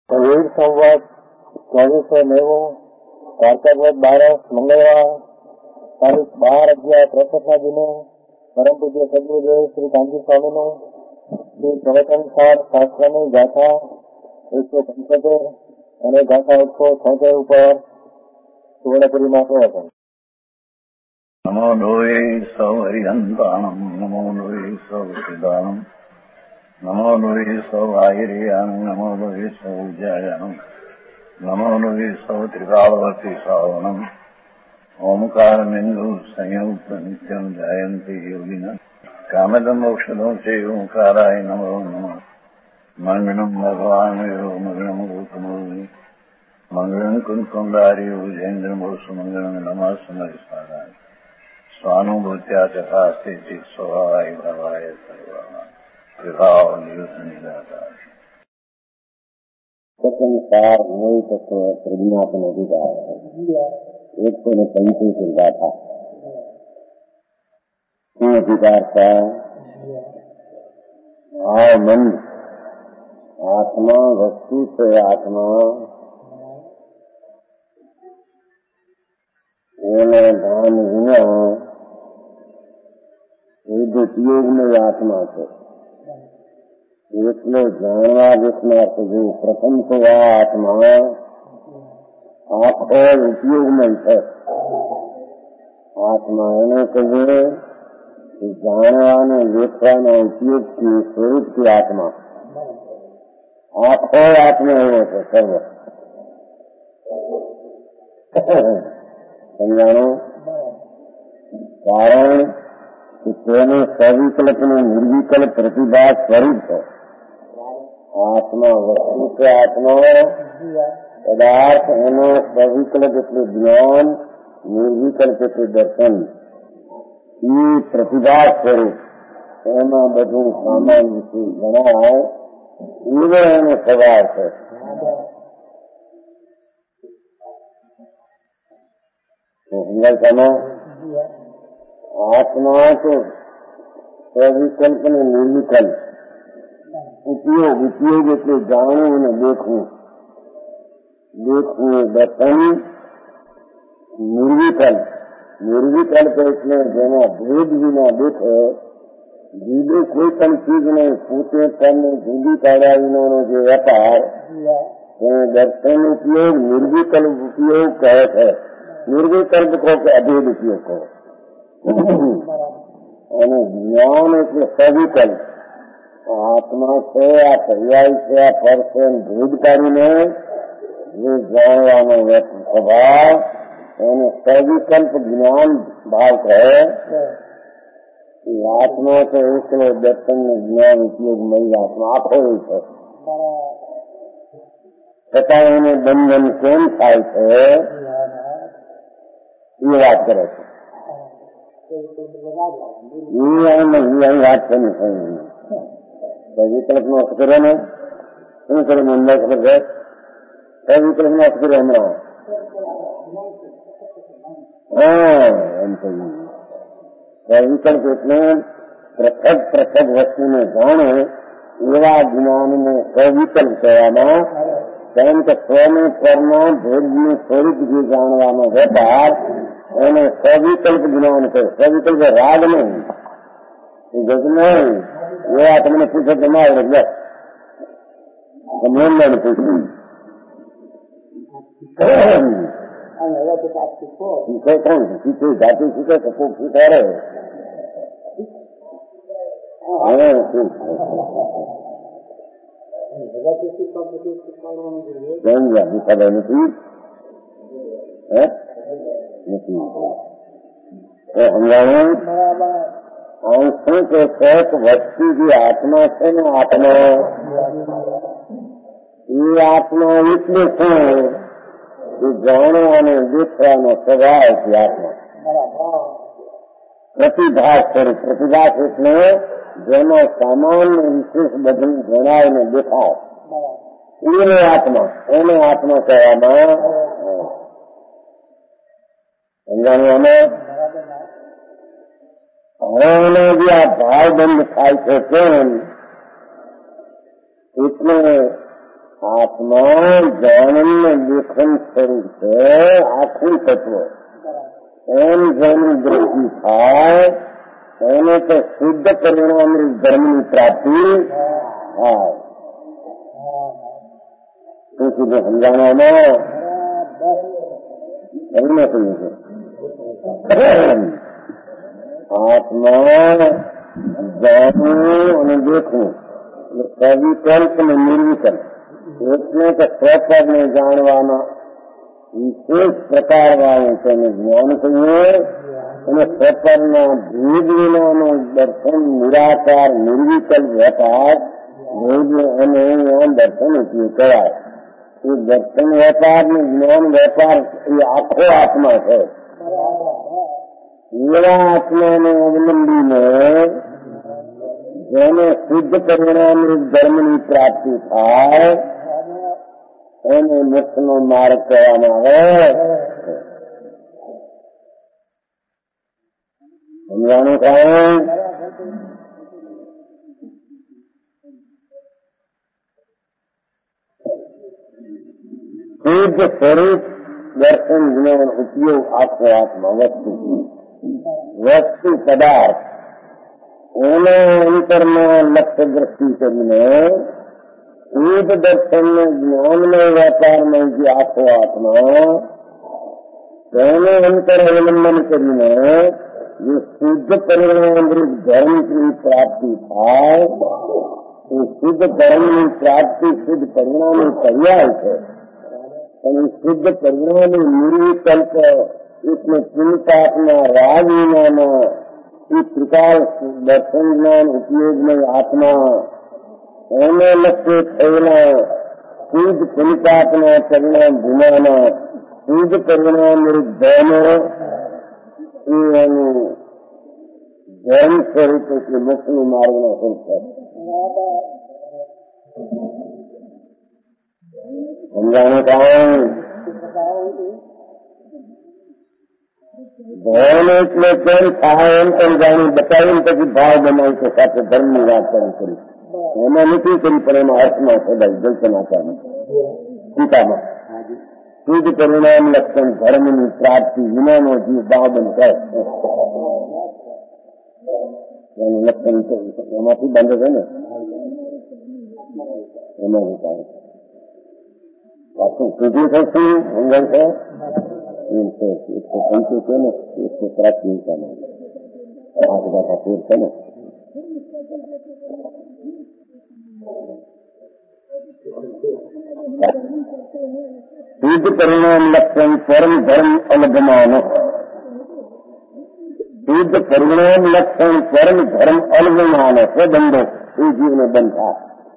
वीर संवत 2490 कार्तिक वध 12 मंगलवार तारीख 12/11/63 दिने परम पूज्य सद्गुरुदेव श्री कांची स्वामीનું શ્રી પ્રવચનસાર શાસ્ત્રની ગાથા 175 અને ગાથા 176 ઉપર સુવર્ણપુરીમાં પ્રવચન. નમો લોહે સૌ હરિહંતાણમ નમો લોહે સૌ સિદ્ધાણમ નમો લોહે સૌ આહિર્યાણમ નમો લોહે સૌ ઉજ્જાયાણમ નમો લોહે સૌ ત્રિકાળવતી શ્રાવણમ ઓમકારમિંદુ સંયુક્ત નિત્યમ જાયંતિ યોગિના કામદમ મોક્ષદો છે ઓંકારાય નમો નમઃ. મંગળમ ભગવાન વિરો મંગળમ ગૌતમોની મંગળમ કુંકુંડારી ઉજેન્દ્રમોષ મંગળમ નમઃ સમરિસારાય स्वानुभूत्या तथा स्थिति स्वभावाय भावाय सर्वः विभाव निदाता संसार वही तत्व प्रज्ञापन अधिकार 175 गाथा. क्यों अधिकार का मन आत्मा वस्तु से आत्मा दान विना ઉપયોગ में आत्मा છે એટલો જાણવા દેખનાર જો પ્રથમ તો આ આત્મા આખો ઉપયોગમાં છે. આત્મા એને કહીએ કે જાણવાને દેખવાના ઉપયોગથી સ્વરૂપથી આત્મા આખો આત્મા એવો છે સર્વ. સમજાણું? કારણ તેને સવિકલ્પ ને નિર્વિકલ્પ પ્રતિભા સ્વરૂપ છે. આત્મા વસ્તુ કે આત્મા પદાર્થ એનો સવિકલ્પ એટલે જ્ઞાન, નિર્વિકલ્પ એટલે દર્શન. એ પ્રતિભા સ્વરૂપ એમાં બધું સામાન્ય ગણાય એવો એનો સ્વભાવ છે. आत्मा तो सविकल्प ने निर्विकल्प उपयोग એટલે જાણવું અને દેખવું દર્શન. નિર્વિકલ્પ એટલે જેના ભેદ વિના દેખે જુદું કોઈ પણ ચીજ નહીં પોતે તમને જુદી કાઢ્યા વિનાનો જે વેપાર તેને દર્શન ઉપયોગ નિર્વિકલ્પ ઉપયોગ કહે છે. નિર્વિકલ્પ કહો કે અભેદ ઉપયોગ કહો. અને જ્ઞાન એટલે સવિકલ્પ આત્મા છે, આ પર્યાય છે, આ પર છે ભેદ કાઢીને જે જાણવાનો સ્વભાવ એને સવિકલ્પ જ્ઞાન ભાવ કહે. એ આત્મા તો એકલો દર્શન ને જ્ઞાન ઉપયોગ મળી આત્મા આખો છે. છતાં એને બંધન કેમ થાય છે એ વાત કરે છે. વાત કરી વિકલ્પ નો અર્થ કર્યો ને શું કર્યું મંદા ખબર છે? વિકલ્પ નો અર્થ કર્યો હમણાં એમ કહ્યું. વિકલ્પ એટલે પૃથક વસ્તુને જાણે એવા જ્ઞાનને સવિકલ્પ કહેવામાં. કારણ કે સ્વને પરના ભેદનું સ્વરૂપ જે જાણવાનો વેપાર એને સવિકલ્પ જ્ઞાન કહે. સવિકલ્પ રાગ નહીં, ગજ નહીં. એવા તમને પૂછે તમે આવડે બસ તમને પૂછ્યું શીખે જાતિ શીખે તો ખૂબ શીખવાડે. ખબર નથી સમજાવું? શું કે એક વસ્તુ જે આત્મા છે ને આત્મા એ આત્મા એટલે શું કે જાણવાનો દેખવાનો સ્વભાવ છે. આત્મા પ્રતિભાસ સ્વરૂપ. પ્રતિભાસ એટલે જેમાં સામાન્ય વિશેષ બધું જણાય ને દેખાય એને આત્મા કહેવામાં. સમજાણું? હવે જે આ ભાવ બંધ થાય છે કેમ એટલે आत्मा ज्ञान लेखन स्वरूप છે આખું તત્વ એમ જેની દૃષ્ટિ થાય એને તો શુદ્ધ પરિણામની ધર્મની પ્રાપ્તિ થાય. શું કીધું સમજાણામાં? એમને કહ્યું છે આત્મા જાણવું અને દેખવું સવિકલ્પ અને નિર્વિકલ્પ એટલે કે સ્વપદને જાણવાના વિશેષ પ્રકાર વાળું તેને જ્ઞાન કહીએ અને સ્વપદના ભેદ વિનાનું દર્શન નિરાકાર નિર્વિકલ્પ વેપાર ભેદ અને દર્શન ઉપયોગ કરાય. એ દર્શન વેપાર ને જ્ઞાન વેપાર એ આખો આત્મા છે. એવા આત્માને અવલંબીને જેને શુદ્ધ પરિણામની ધર્મની પ્રાપ્તિ થાય એને મોક્ષનો માર્ગ કહેવામાં આવે. સમજાણું કાંઈ? શુદ્ધ સ્વરૂપ દર્શન જ્ઞાન ઉપયોગ આખો આત્મા વસ્તુ પદાર્થ એના અંતરમાં લક્ષ્ય દ્રષ્ટિ કરીને શુદ્ધ દર્શન જ્ઞાનમય વેપારમાં જે આખો આત્મા તેને અંતર અવલંબન કરીને જે શુદ્ધ પરિણામરૂપ ધર્મની પ્રાપ્તિ થાય એ શુદ્ધ ધર્મની પ્રાપ્તિ શુદ્ધ પરિણામની પર્યાય છે. અને શુદ્ધ પરિણામી નિર્વિકલ્પ इसमें चिंतात्मा राग विनाना इस प्रकार दर्शन ज्ञान उपयोग में आत्मा एने लक्ष्य थयेला शुद्ध चिंतात्मा परिणाम भूमाना शुद्ध परिणाम धर्म धर्म स्वरूप के मुख्य मार्ग में संस्कार समझाने का ધર્મ એટલે કેમ થાય એમ પણ જાણી બતાવીને પછી ભાવ બનાવી તો સાથે ધર્મની વાત કરી એમાં નથી કરી પણ એમાં અર્થમાં સદાય દર્શન આચાર ગીતામાં શુદ્ધ પરિણામ લક્ષણ ધર્મની પ્રાપ્તિ વિનાનો જીવ બાબન કરે એનું લક્ષણ એમાંથી બંધ છે ને એમાંથી કાઢે પાછું સુધી થશું અંગણ છે 175 ને 130 ને આ બધા કપૂર છે ને શુદ્ધ પરિણામ લક્ષણ પરમ ધર્મ અલગમાનો શુદ્ધ પરિણામ લક્ષણ પરમ ધર્મ અલગમાનો સ્વબંધો એ જીવને બંધ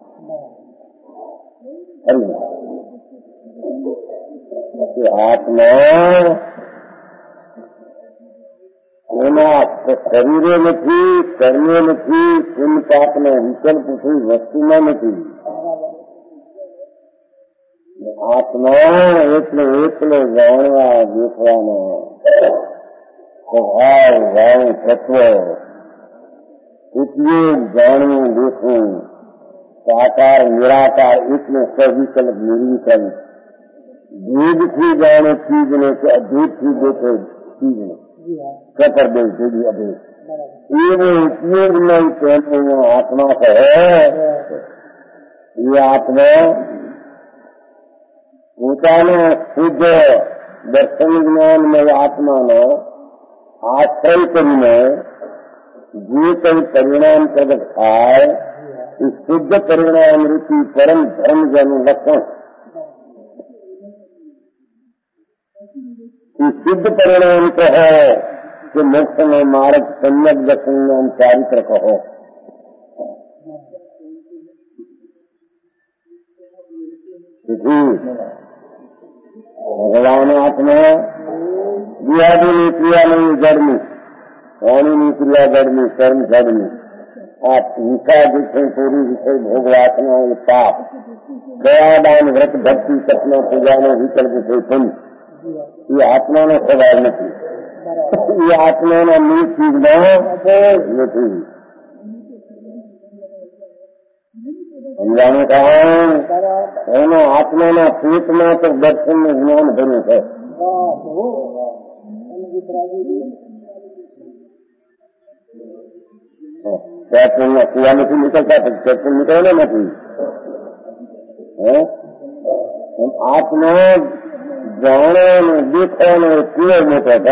આત્મા એના શરીરે નથી કર્મે નથી પુન પાપના વિકલ્પથી વસ્તુમાં નથી. આત્મા એટલે એકલો જાણવા દેખવાનો સ્વભાવ ભાવ તત્વ ઉપયોગ જાણવું દેખવું સાકાર નિરાકાર એટલે સવિકલ્પ નિર્વિકલ્પ ભેદથી જાણે ચીજને કે અભેદથી દેખે ચીજને કતર દે જુદી અભેદ એવો ઉપયોગમાં તેનો આત્મા કહે. એ આત્મા પોતાના શુદ્ધ દર્શન જ્ઞાનમય આત્માનો આશ્રય કરીને જે કઈ પરિણામ પ્રગટ થાય એ શુદ્ધ પરિણામ રૂપી પરમ ધર્મ જેનું લક્ષણ शुद्ध परिणाम कहो कि मोक्ष में मार्ग सम्यक दर्शन चारित्र कहो. भगवान आत्मा दियादी क्रिया नहीं जड़नी वाणी क्रिया जड़नी कर्म जड़नी आप हिंसा दिखे पूरी विषय भोग वासना पाप दया दान व्रत भक्ति सपना पूजा में विकल्प से तुम ये आत्मा नो स्वभाव नहीं. ये आत्मा मूल चीज नहीं. સમજાણું કામ એનો આત્માના પેટમાં તો દર્શનનું જ્ઞાન ભર્યું છે. પેટ્રોલના કુવા નથી નીકળતા પછી પેટ્રોલ નીકળે નથી. આત્મા જાણે ને દેખવાનો કેવો મોટો છે.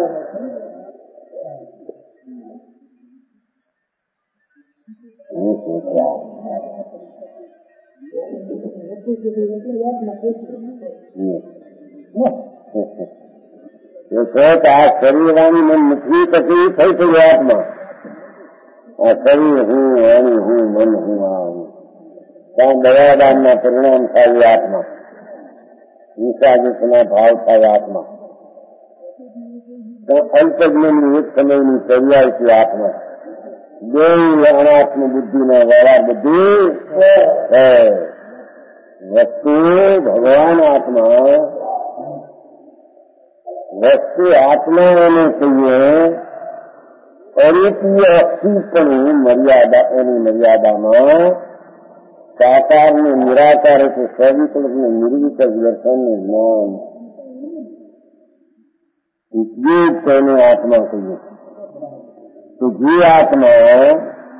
આ શરીરાની મન નથી પછી થઈ થઈ આત્મા. આ શરીર હું વાણી હું મન હું આ હું ત્યાં દયાદાનના પરિણામ થાય આત્મા. વિષાદના ભાવ થાય આત્મા. અલ્પજ્ઞની એક સમયની પર્યાય છે આત્મા. બે અનાત્મ બુદ્ધિના વાળા બધી વસ્તુ ભગવાન આત્મા. વસ્તુ આત્મા એને કહીએ અરૂપીય અસ્થિપણું મર્યાદા. એની મર્યાદામાં સાકાર ને નિરાકાર એટલે સવિકલ્પ ને નિર્વિકલ્પ દર્શનનું જ્ઞાન ઉપયોગ તેને આત્મા કહીએ. તો જે આત્મા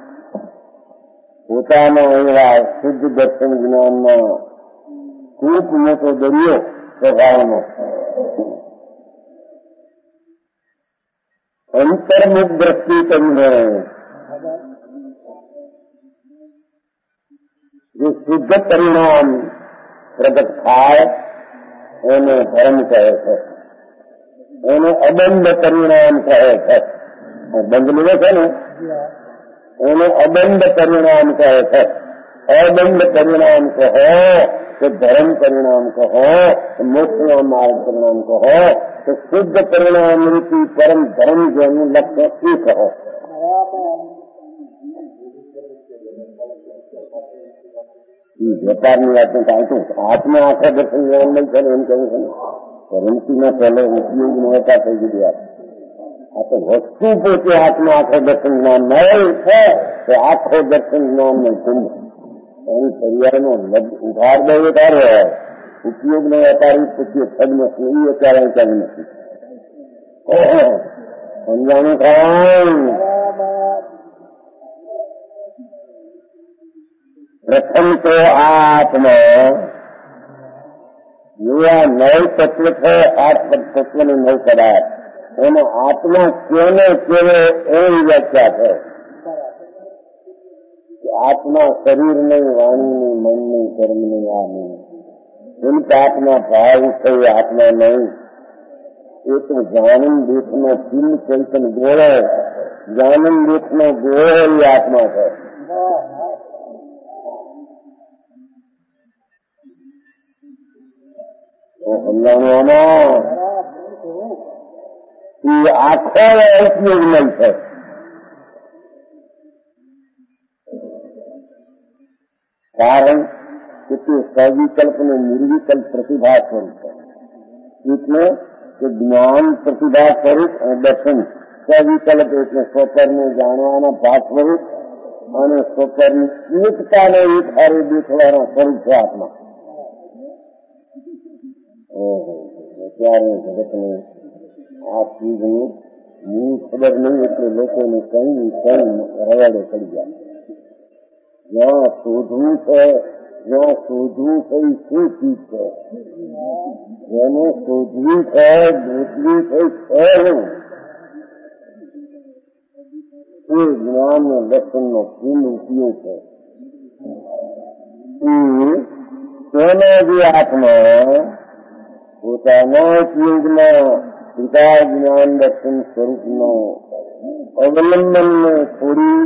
પોતાના એવા શુદ્ધ દર્શન જ્ઞાનમાં ખૂબ મોટો દરિયો સ્વભાવનો અંતર્મુખ દ્રષ્ટિ કરીને જે શુદ્ધ પરિણામ પ્રગટ થાય એને ધર્મ કહે છે. એને અબંધ પરિણામ કહે છે. બંધ લીધો છે ને એને અબંધ પરિણામ કહે છે. અબંધ પરિણામ કહો કે ધર્મ પરિણામ કહો કે મોક્ષ માર્ગ પરિણામ કહો તો શુદ્ધ પરિણામ રૂપી પરમ ધર્મ જેનું લક્ષ્ય એ કહો. વેપારની વાત ચાલતું આત્મા આખા દર્શન જ્ઞાન નહીં કરે એમ કહ્યું છે ને. કરન્સીના પહેલો ઉપયોગ નહોતા થઈ ગયું. આ તો વસ્તુ પોતે આત્મા આખો દર્શન જ્ઞાન નહીં છે તો આખો દર્શન જ્ઞાન નહીં કુંભ એની પર્યાયનો ઉધાર દે તારો ઉપયોગ ને વેપારી પછી થગ નથી એ અત્યારે થગ નથી. સમજાણું થાય. પ્રથમ તો આ આત્મા એવા નવ તત્વ છે. 8 તત્વની 9 પદાર્થ એનો આત્મા કેને કેવો એવી વ્યાખ્યા છે. આત્મા શરીર નહીં, વાણી નહીં, મન નહીં, કર્મ નહીં, આ નહીં. એમ કે આત્મા ભાવ થઈ આત્મા નહીં. એ તો જાનન દેખનો ચિલ્લ ચૈતન ગોળો જાનન દેખનો ગોળો એ આત્મા છે. સમજાવવામાં એ આખો ઉપયોગ નહીં છે. કારણ કે તે સવિકલ્પ ને નિર્વિકલ્પ પ્રતિભા સ્વરૂપ છે. એટલે કે જ્ઞાન પ્રતિભા સ્વરૂપ અને દર્શન સવિકલ્પ એટલે સ્વકરને જાણવાના ભાગ સ્વરૂપ અને સ્વકરની એકતાને એક હારે દેખવાનો સ્વરૂપ છે આત્મા. ત્યારે જગતને આ ચીજની ખબર નહીં એટલે લોકોને કઈ રવાડે પડી જાય. જ્યાં શોધવું છે એ શું ચીજ છે જેને શોધવી છે ગોતવી છે એ જ્ઞાન ને દર્શનનો પૂર્ણ ઉપયોગ છે. તેનો જે આત્મા પોતાના ઉપયોગમાં પિતા જ્ઞાન દર્શન સ્વરૂપનો અવલંબનને છોડી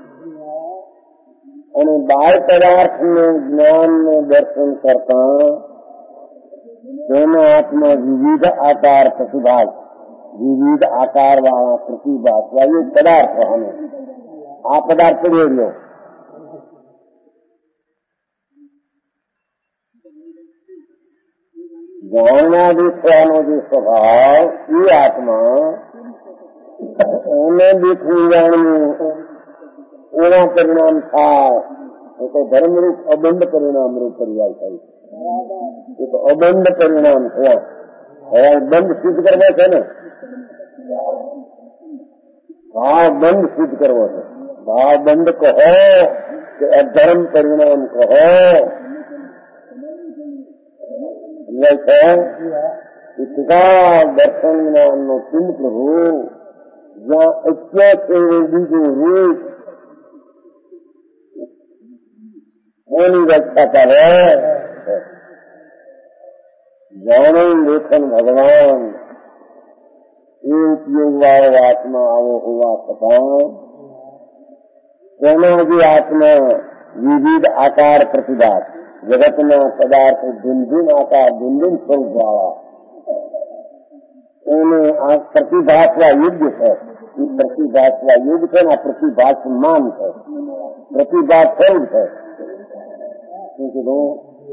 અને બાળ પદાર્થને જ્ઞાનને દર્શન કરતા તેનો આત્મા વિવિધ આકાર પ્રતિભાગ વિવિધ આકાર વાળા પ્રતિભાગ એ પદાર્થ અને આ પદાર્થ પડ્યો રહ્યો. જાણવા દેખવાનો જે સ્વભાવ એ આત્મા એને દેખવું જાણવું એના પરિણામ થાય तो धर्म रूप अबंध परिणाम रूप पर्याय થાય એ તો અબંધ પરિણામ થયા. હવે બંધ સિદ્ધ કરવા છે ને, ભાવ બંધ સિદ્ધ કરવો છે. ભાવ બંધ કહો કે અધર્મ પરિણામ કહો, સમજાય છે? સીધા દર્શન જ્ઞાનનો ચિંત પ્રભુ જ્યાં અત્ય છે બીજું રૂપ એની રક્ષા કરે. જાણો લેખન ભગવાન એ ઉપયોગ વાળો આત્મા આવો હોવા છતાં તેનો જે આત્મા વિવિધ આકાર પ્રતિભાત જગતના પદાર્થ ભિન્ન ભિન્ન આકાર ભિન્ન ભિન્ન સ્વરૂપ વાળા એને આ પ્રતિભાસવા યોગ્ય છે. એ પ્રતિભાસવા યોગ્ય છે ને આ પ્રતિભાસમાન છે, પ્રતિભાસ સ્વરૂપ છે. શું કીધું?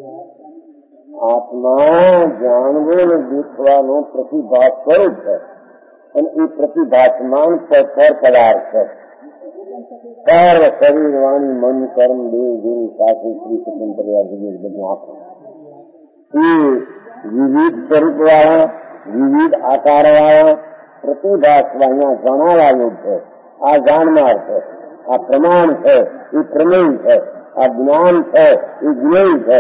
આત્મા જાણવો ને દેખવાનો પ્રતિભાસ સ્વરૂપ છે અને એ પ્રતિભાસમાન પર પદાર્થ છે. સર્વ શરીર વાણી મન કર્મ દેવ ગુરુ સાથે શ્રી સ્વતંત્ર્યા જગત બધું આપણે એ વિવિધ સ્વરૂપ વાળા વિવિધ આકાર વાળા પ્રતિભાસવા અહીંયા જણાવવા યોગ છે. આ જાણનાર છે, આ પ્રમાણ છે, એ પ્રમેય છે, આ જ્ઞાન છે, એ જ્ઞેય છે.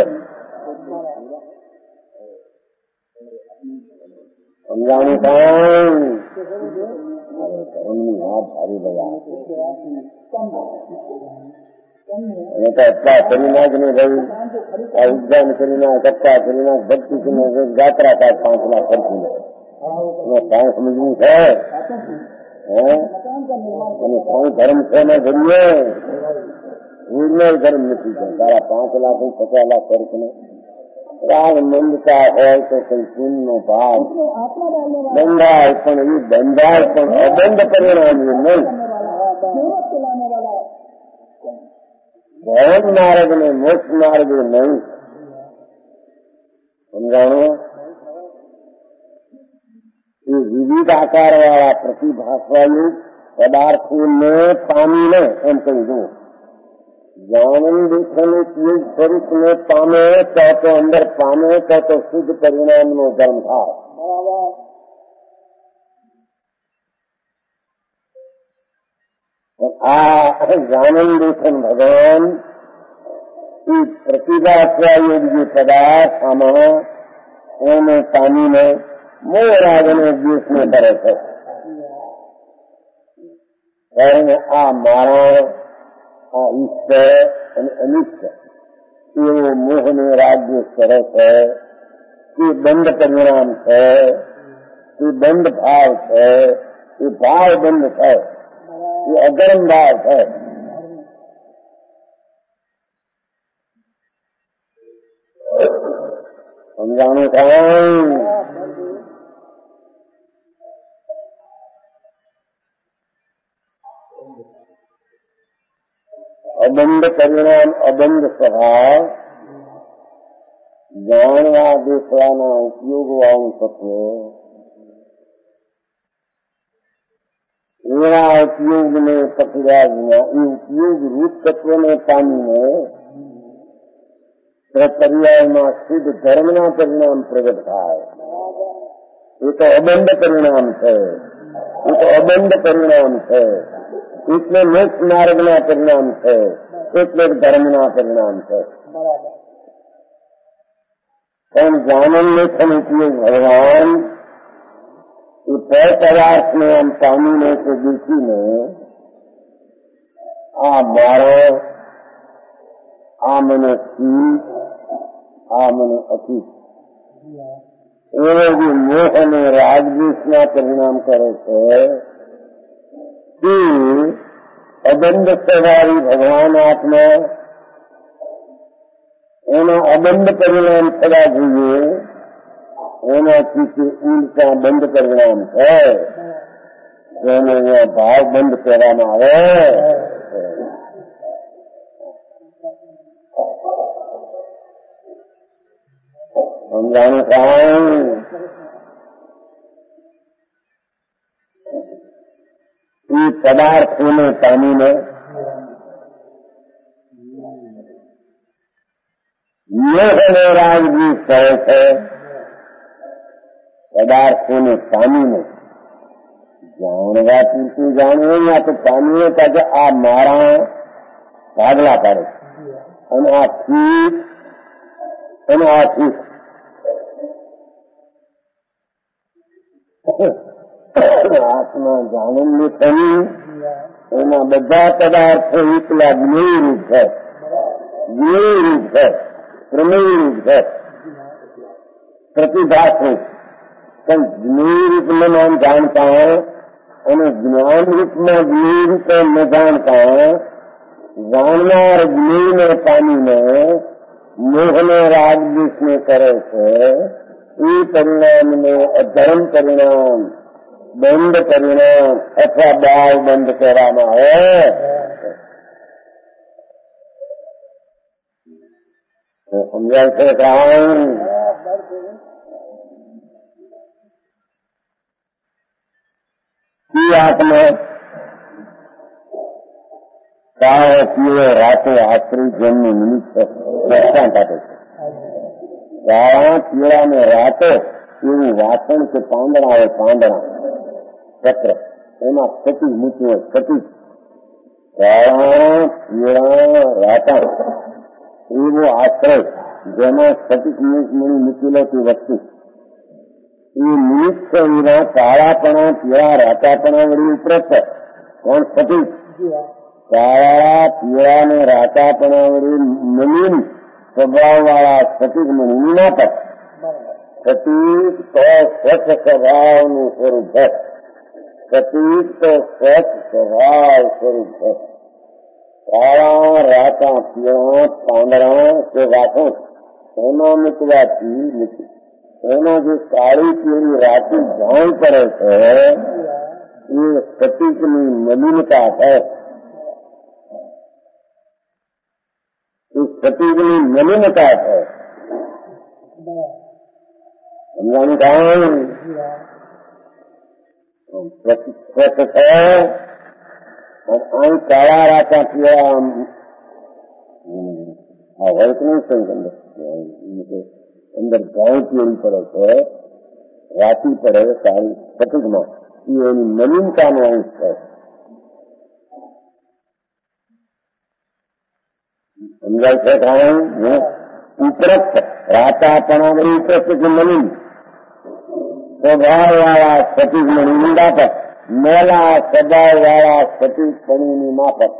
સમજાણું કાંઈ ધર્મની વાત ધારી ગયા અને તો એટલા કરી નાખ ને ભાઈ આ ઉદ્યાન કરી નાખ, કપ્પા કરી નાખ, ભક્તિ કરી નાખ, જાત્રા થાય 5 લાખ ખર્ચી નાખ. કાંઈ સમજવું છે? અને કાંઈ ધર્મ છે ને જોઈએ ધર્મ નથી છે. તારા 5 લાખ 50 લાખ ખર્ચ ને રાગ મંદતા હોય તો કઈ પુણ્યનો ભાવ બંધાય, પણ એ બંધાય પણ અબંધ પરિણામ નહીં. ધર્મ માર્ગ ને મોક્ષ માર્ગ નહીં. સમજાણો? એ વિવિધ આકાર વાળા પ્રતિભાસવાયુ પદાર્થોને પામીને એમ કહી દઉં જાણન દેખનું ચીજ સ્વરૂપને પામે તો અંદર પામે તો શુદ્ધ પરિણામનો ધર્મ થાય. આ જાણન દેખન ભગવાન એ પ્રતિભાસવાયુ જે પદાર્થ આમાં એને પામીને મોરાગ અને દ્વેષને કરે છે. આ મારા આ ઈશ્વર અને અનિષ્ટ એવો મોહને રાજ્ય કરે છે. એ બંધ પરિણામ છે, એ બંધ ભાવ છે, એ ભાવ બંધ છે, એ અગરમ ભાવ છે. સમજાણું થાય? અબંધ પરિણામ અબંધ સ્વભાવ જાણવા દેખવાના ઉપયોગ વાળું તત્વ એવા ઉપયોગને પકડ્યા વિના એ ઉપયોગ રૂપ તત્વને પામીને પર્યાયમાં શુદ્ધ ધર્મના પરિણામ પ્રગટ થાય. એ તો અબંધ પરિણામ છે, એ તો અબંધ પરિણામ છે. એટલે મોક્ષ માર્ગના પરિણામ છે, એટલે ધર્મના પરિણામ છે. પણ જાનન લેખન ઉપયોગ ભગવાન એ પર પદાર્થને આમ પામીને કે દેખીને આ મારો, આ મને ઠીક, આ મને અતીત એવો જે મોહ અને રાગદ્વેષના પરિણામ કરે છે તે અબંધ સ્વભાવી ભગવાન આત્મા એના અબંધ પરિણામ થવા જોઈએ. એનાથી તે ઉલટા બંધ પરિણામ છે જેને અહીંયા ભાવ બંધ કહેવામાં આવે. સમજાણું કાંઈ? એ પદાર્થોને પામીને મોહને રાજગીર કરે છે પદાર્થોને પામીને જાણવા પૂરતું જાણવું આ તો પામીએ કે આ મારા ભાગલા પાડે અને આ ઠીક અને આ ઠીક આત્મા જાણવાની થવી એના બધા પદાર્થો એકલા જ્ઞેયરૂપ છે, જ્ઞેયરૂપ છે, પ્રમેયરૂપ છે, प्रतिभाषित ज्ञेय रूप में नाम जानता है और ज्ञान रूप में ज्ञेय रूप न जानता है। जाननार ज्ञेय में पानी में मोहने राग द्वेष में करे से ये परिणाम में अधर्म परिणाम बंद परिणाम अथवा बाल बंद कराना है। तो समझा से कहा आत्मा કાળો પીળો રાતો આશ્રય જન્મ નિમિત્ત દૃષ્ટાંત આપે છે. કાળા પીળા ને રાતો એવું વાસણ કે પાંદડા હોય, પાંદડા પત્ર એમાં સ્ફટિક મૂક્યું હોય, સ્ફટિક કાળા પીળા રાતા એવો આશ્રય જેમાં સ્ફટિક મૂકેલો તે વસ્તુ એ નિમિત્ત વિના કાળાપણા પીળા રાતાપણા વળી ઉપરત કોણ સ્ફટિક કાળા પીળા ને રાતાપણા વળી નવીન સ્વભાવ વાળા સ્ફટિક મણીની નાટક સ્ફટિક તો સ્વચ્છ સ્વભાવનું સ્વરૂપ છે. સ્ફટિક તો સ્વચ્છ સ્વભાવ સ્વરૂપ છે. કાળા રાતા પીળા પાંદડા કે વાસો એમાં મૂકવાથી એમાં જે કાળી પીળી રાતી જાણ કરે છે એ સ્ફટિકની મલિનતા છે. એ સ્ફટિકની મલિનતા છે. સમજાનું કારણ સ્વચ્છ છે અને કાળા રાતા પીળા આ વર્ત નહીં અંદર ગાય પીળી પડે છે, રાતી પડે સારી સ્ફટિકમાં એ એની નવીનતાનો અંશ છે. સમજાય છે કારણ ઉપરસ્થ રાતાપણા વળી ઉપરસ્થ કે નવીન સ્વભાવ વાળા સ્ફટિક મણીની માફક, મેલા સ્વભાવ વાળા સ્ફટિક મણીની માફક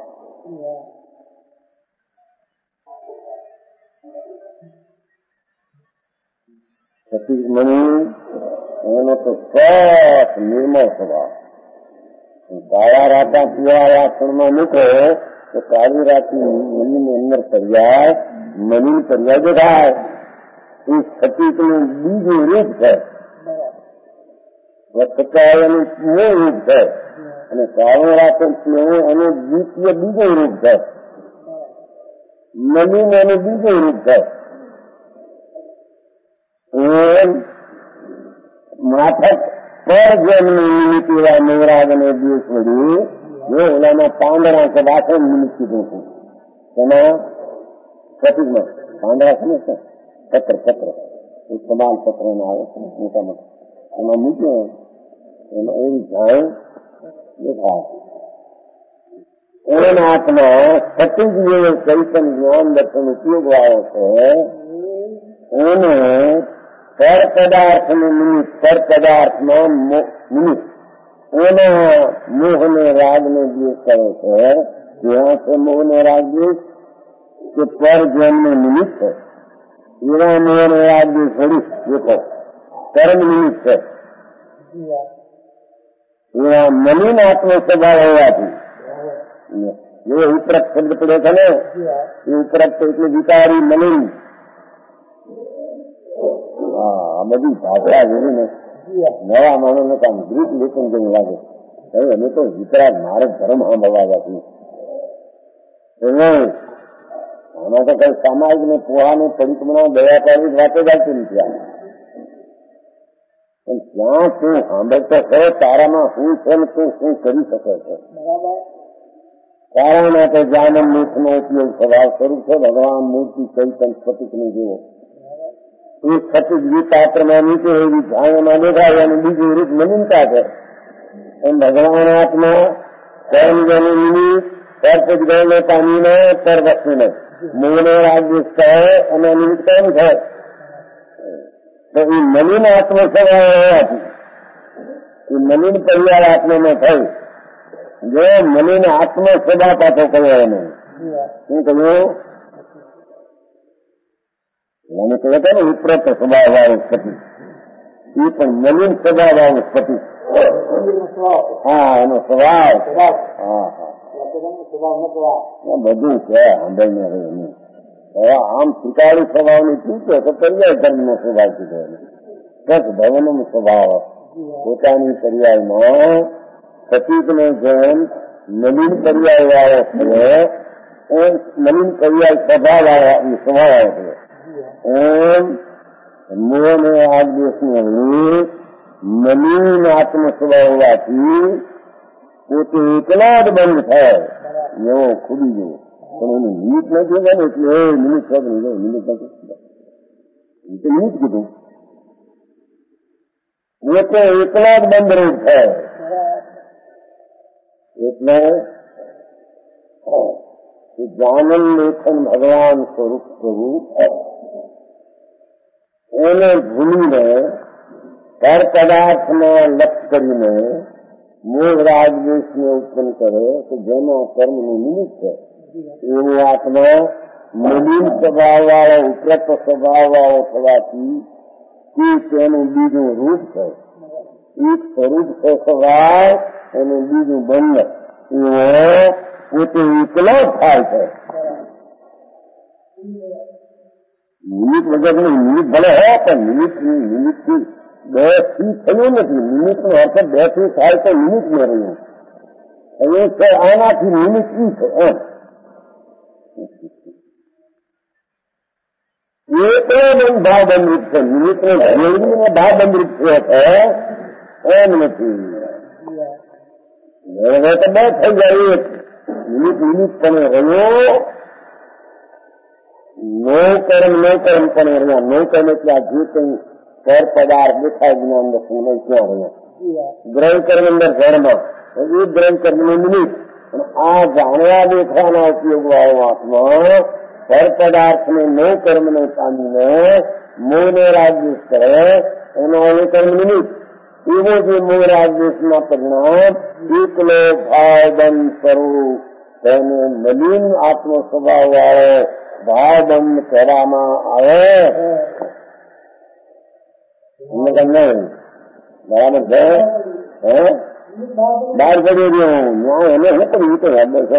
સ્ફટિક મણી એનો તો સ્વચ્છ નિર્મળ સ્વભાવ. કાળા રાતા પીળા વાસણમાં મૂકો તો કાળી રાતી મણીની અંદર પર્યાય મણી પર્યાય દેખાય. એ સ્ફટિકનું બીજું રૂપ છે, સ્વચ્છતા એનું મૂળ રૂપ છે અને કાળો રાતો પીળો એનું દ્વિતીય બીજું રૂપ છે. મણી એનું બીજું રૂપ છે. માથક પર જન્મ નિમિત્ત એવા નવરાગ અને દિવસ વળી જો ઓલામાં પાંદડા કે વાસણ નિમિત્ત કીધું છું તેમાં પ્રતિકમાં પાંદડા સમજશે પત્ર પત્ર એક સમાન પત્ર ના આવે છે મોટા મોટા એમાં મૂક્યો એમાં એવી જાણ દેખાય. એના હાથમાં સ્ફટિક જેવો ચૈતન જ્ઞાન દર્શન ઉપયોગ વાળો છે. એને પર પદાર્થનું નિમિત્ત પર પદાર્થમાં નિમિત્ત એના મોહને રાગને દ્વેષ કરે છે. ત્યાં છે મોહને રાગ દ્વેષ કે પર જન્મનું નિમિત્ત છે. એવા મોહને રાગ દ્વેષ વળી દેખો કર્મ નિમિત્ત છે. એવા મલિન આત્મ સ્વભાવ હોવાથી જે ઉપરત શબ્દ પડ્યો છે ને એ ઉપરત એટલે વિકારી મલિન આ બધી ભાષા જોઈ ને નવા માણસને કામ ગ્રીક લેખન જેવું લાગે. અમે તો વિતરાગ મારે ધર્મ સાંભળવા જતી આમાં તો કઈ સમાજ ને પોહાને પરિક્રમા દયા પાડી વાતો ચાલતી નથી. પણ ત્યાં શું સાંભળતો ખરો તારામાં શું છે ને તું શું કરી શકે છે. કારણ તો જ્ઞાન મૂર્ખનો ઉપયોગ સ્વભાવ સ્વરૂપ છે. ભગવાન મૂર્તિ ચૈતન્ય સ્ફટિકની જેવો એ સ્ફટિક જે પાત્રમાં નીચે એવી છાયામાં દેખાય અને બીજું રૂપ નવીનતા છે. એમ ભગવાન આત્મા સ્વયં જનની પરપુજ ગયેલો પામીને પર વસ્તુને મૂળને રાજ્ય કહે અને નિમિત્ત એમ છે. તો એ નવીન આત્મ સ્વભાવ હોવાથી એ નવીન પરિવાર આત્મામાં થઈ જો મનીને આત્મ સદા પાછો કહ્યો એને શું કહ્યું? મને કહ્યું હતો ને વિપ્રત સ્વભાવ વાળો સ્ફટિક એ પણ નવીન સ્વભાવ વાળો સ્ફટિક. હા એનો સ્વભાવ બધું છે સાંભળને હવે આમ સ્વીકારી સ્વભાવની ચૂકે તો પર્યાય ધર્મનો સ્વભાવ કીધો બસ ભવનનો સ્વભાવ પોતાની પર્યાયમાં સતીકને જેમ નવીન પર્યાય વાળો થયો એમ નવીન પર્યાય સ્વભાવ થયો એમ મોહને આ દેશની નવીન આત્મ સ્વભાવ હોવાથી પોતે એકલા જ બંધ થાય એવો ખુલી જવો. પણ એની નિમિત્ત નથી ને એટલે નિમિત્ત નિમિત્ત નિમિત્ત કીધું પોતે એકલા જ બંધ રૂપ થાય એટલે જાનન લેખન ભગવાન સ્વરૂપ પ્રભુ એને ભૂલીને પર પદાર્થમાં લક્ષ કરીને મૂળ રાજદેશને ઉત્પન્ન કરે તો જેના કર્મનું નિમિત્ત છે એવું આત્મા નવીન સ્વભાવ વાળો ઉપરત સ્વભાવ વાળો થવાથી તે તેનું બીજું રૂપ છે. એક સ્વરૂપ છે સ્વભાવ એનું બીજું બંધ એવો પોતે એકલો થાય છે. નિમિત્ત વગરનું નિમિત્ત ભલે હોય પણ નિમિત્તથી બે થી થયું નથી. નિમિત્તનો અર્થ બે થી થાય તો નિમિત્ત ન રહ્યું એ છે આનાથી નિમિત્ત છે એમ એકલો ભાવ બંધરૂપ છે. નિમિત્તને જોડીને ભાવ બંધરૂપ થયો છે એમ નથી. હવે તો બે થઈ જાય એક નિમિત્ત પણ રહ્યો નો કર્મ પણ રહ્યા. નો કર્મ એટલે આ જે કઈ પર પદાર્થ દેખાય જ્ઞાન દર્શન ક્યાં રહ્યા દ્રવ્ય કર્મ અંદર ઘરમાં એ દ્રવ્ય કર્મનું નિમિત્ત. પણ આ જાણવા દેખવાના ઉપયોગ વાળો આત્મા પર પદાર્થને નો કર્મને પામીને મોહને રાજ્ય કરે એનો અનુકર્મ નિમિત્ત. એવો જે મૂળ રાજદેશના પરિણામ એકલો ભાવબંધ સ્વરૂપ તેને નવીન આત્મ સ્વભાવ વાળો ભાવબંધ કહેવામાં આવે. બરાબર છે બહાર પડી ગયો ન્યાય એને હું પણ તો યાદ છે.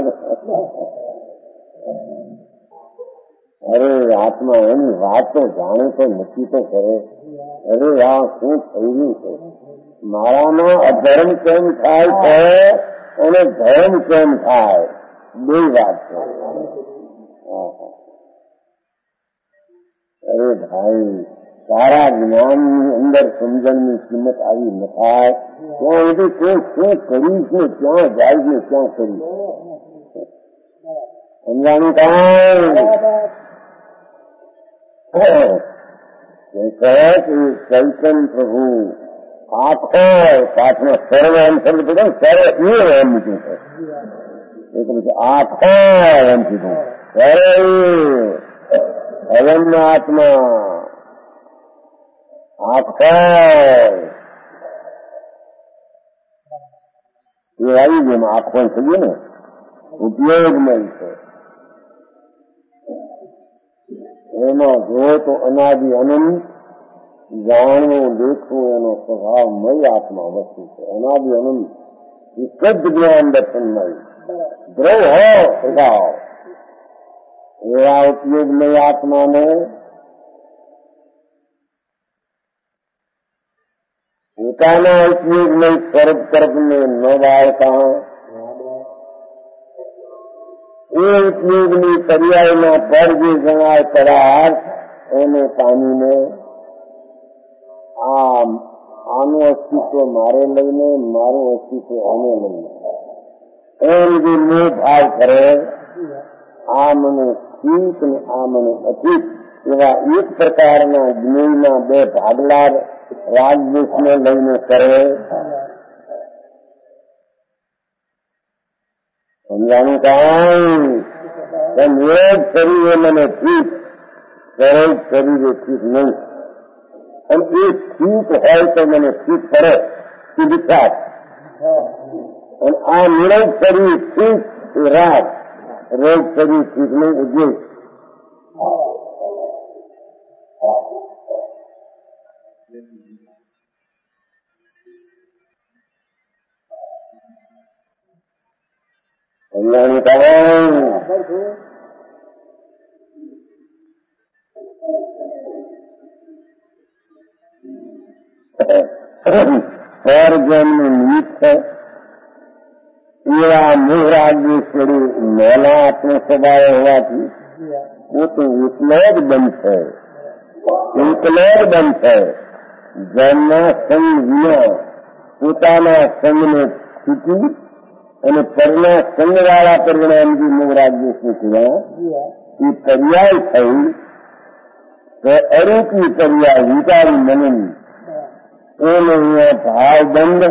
અરે આત્મા એની વાત તો જાણે તો નક્કી તો કરે. અરે આ શું થયું છે મારામાં અધર્મ કેમ થાય છે અને ધર્મ કેમ થાય બે વાત છે. અરે ભાઈ સારા જ્ઞાનની અંદર સમજણની કિંમત આવી ન થાય ત્યાં સુધી કોઈ શું કરીશ ને ક્યાં જાય ને ક્યાં કરીશ સમજાણું કાંઈ ચૈતન પ્રભુ આખો પાછળ સર્વ એમ શબ્દ કીધું સર્વ એ એમ મૂક્યું છે. એ પછી આખો એમ કીધું સર્વ અવન આત્મા આખો એ આવી ગયું આખો થયું ને ઉપયોગ નહીં છે. એમાં જો તો અનાદિ અનંત જાણવું દેખવું એનો સ્વભાવમય આત્મા વસ્તુ છે. અનાદિ અનંત એક જ જ્ઞાન દર્શનમય દ્રવ હો સ્વભાવ એવા ઉપયોગમય આત્માને પોતાના ઉપયોગમય સ્વરૂપ તરફને ન બાળતા એ ઉપયોગની પર્યાયના પર જે જણાય પદાર્થ એને પામીને આનું અસ્તિત્વ મારે લઈને મારું અસ્તિત્વ એને લઈને એમ જે મોહ ભાવ કરે આ મને ઠીક ને આ મને અઠીક એવા એક પ્રકારના જ્ઞેયના બે ભાગલા રાગદ્વેષને લઈને કરે. સમજાણું કાંઈ એમ એક શરીર મને ઠીક દરેક શરીરે ઠીક નહીં. અને એ ઠીક હોય તો મને ઠીક કરે એ વિચાર. અને આ નિરજ શરીર ઠીક એ રાગ, રોગ શરીર ઠીક નહીં એ દ્વેષ. સમજાણું કાંઈ પરજનનું નિમિત્ત છે એવા મોહરાગેશ્વરી મેલા આપણો સ્વભાવ હોવાથી પોતે એકલો જ બનશે, એકલો જ બનશે. જન્મના સંગ વિના પોતાના સંગને છૂટી અને પરના સંગવાળા પરિણામથી મોહરાગેશ નીકળ્યા એ પર્યાય થઈ તો અરૂપી પર્યાય વિચારી મનન એને અહીંયા ભાવબંધ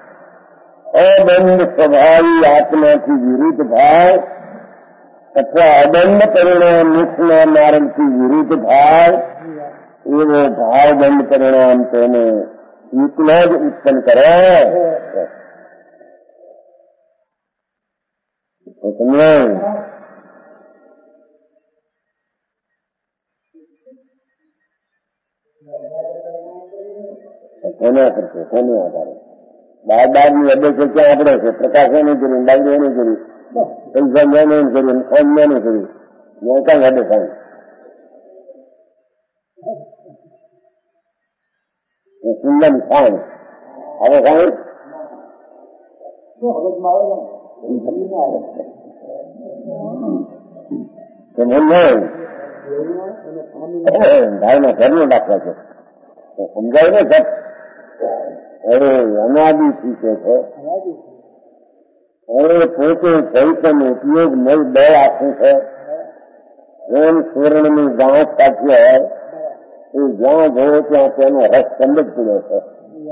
અબંધ સ્વભાવી આત્માથી વિરુદ્ધ ભાવ અથવા અબંધ પરિણામ મોક્ષના માર્ગથી વિરુદ્ધ ભાવ એવો ભાવબંધ પરિણામ તેને એકલો જ ઉત્પન્ન કરે. કોના કરશે, કોને આધારે? બારની અપેક્ષા ક્યાં આપણે છે? પ્રકાશ નહીં કર્યું, ડાયરી નહીં કર્યું, પૈસા મેં નહીં કર્યું, ફોન મેં નહીં કર્યું, મેં ક્યાં હદે થાય? સુંદર થાય હવે થાય ભાઈના ઘરનો દાખલો છે. સમજાય ને સર? અરે અનાદિ શીખે છે. અરે પોતે ચૈતન્ય ઉપયોગ નહીં બળ આખું છે. એમ સુવર્ણની ગાંઠ કાઢી હોય એ જ્યાં જોવો ત્યાં તેનો રસ સંબંધ પડ્યો છે.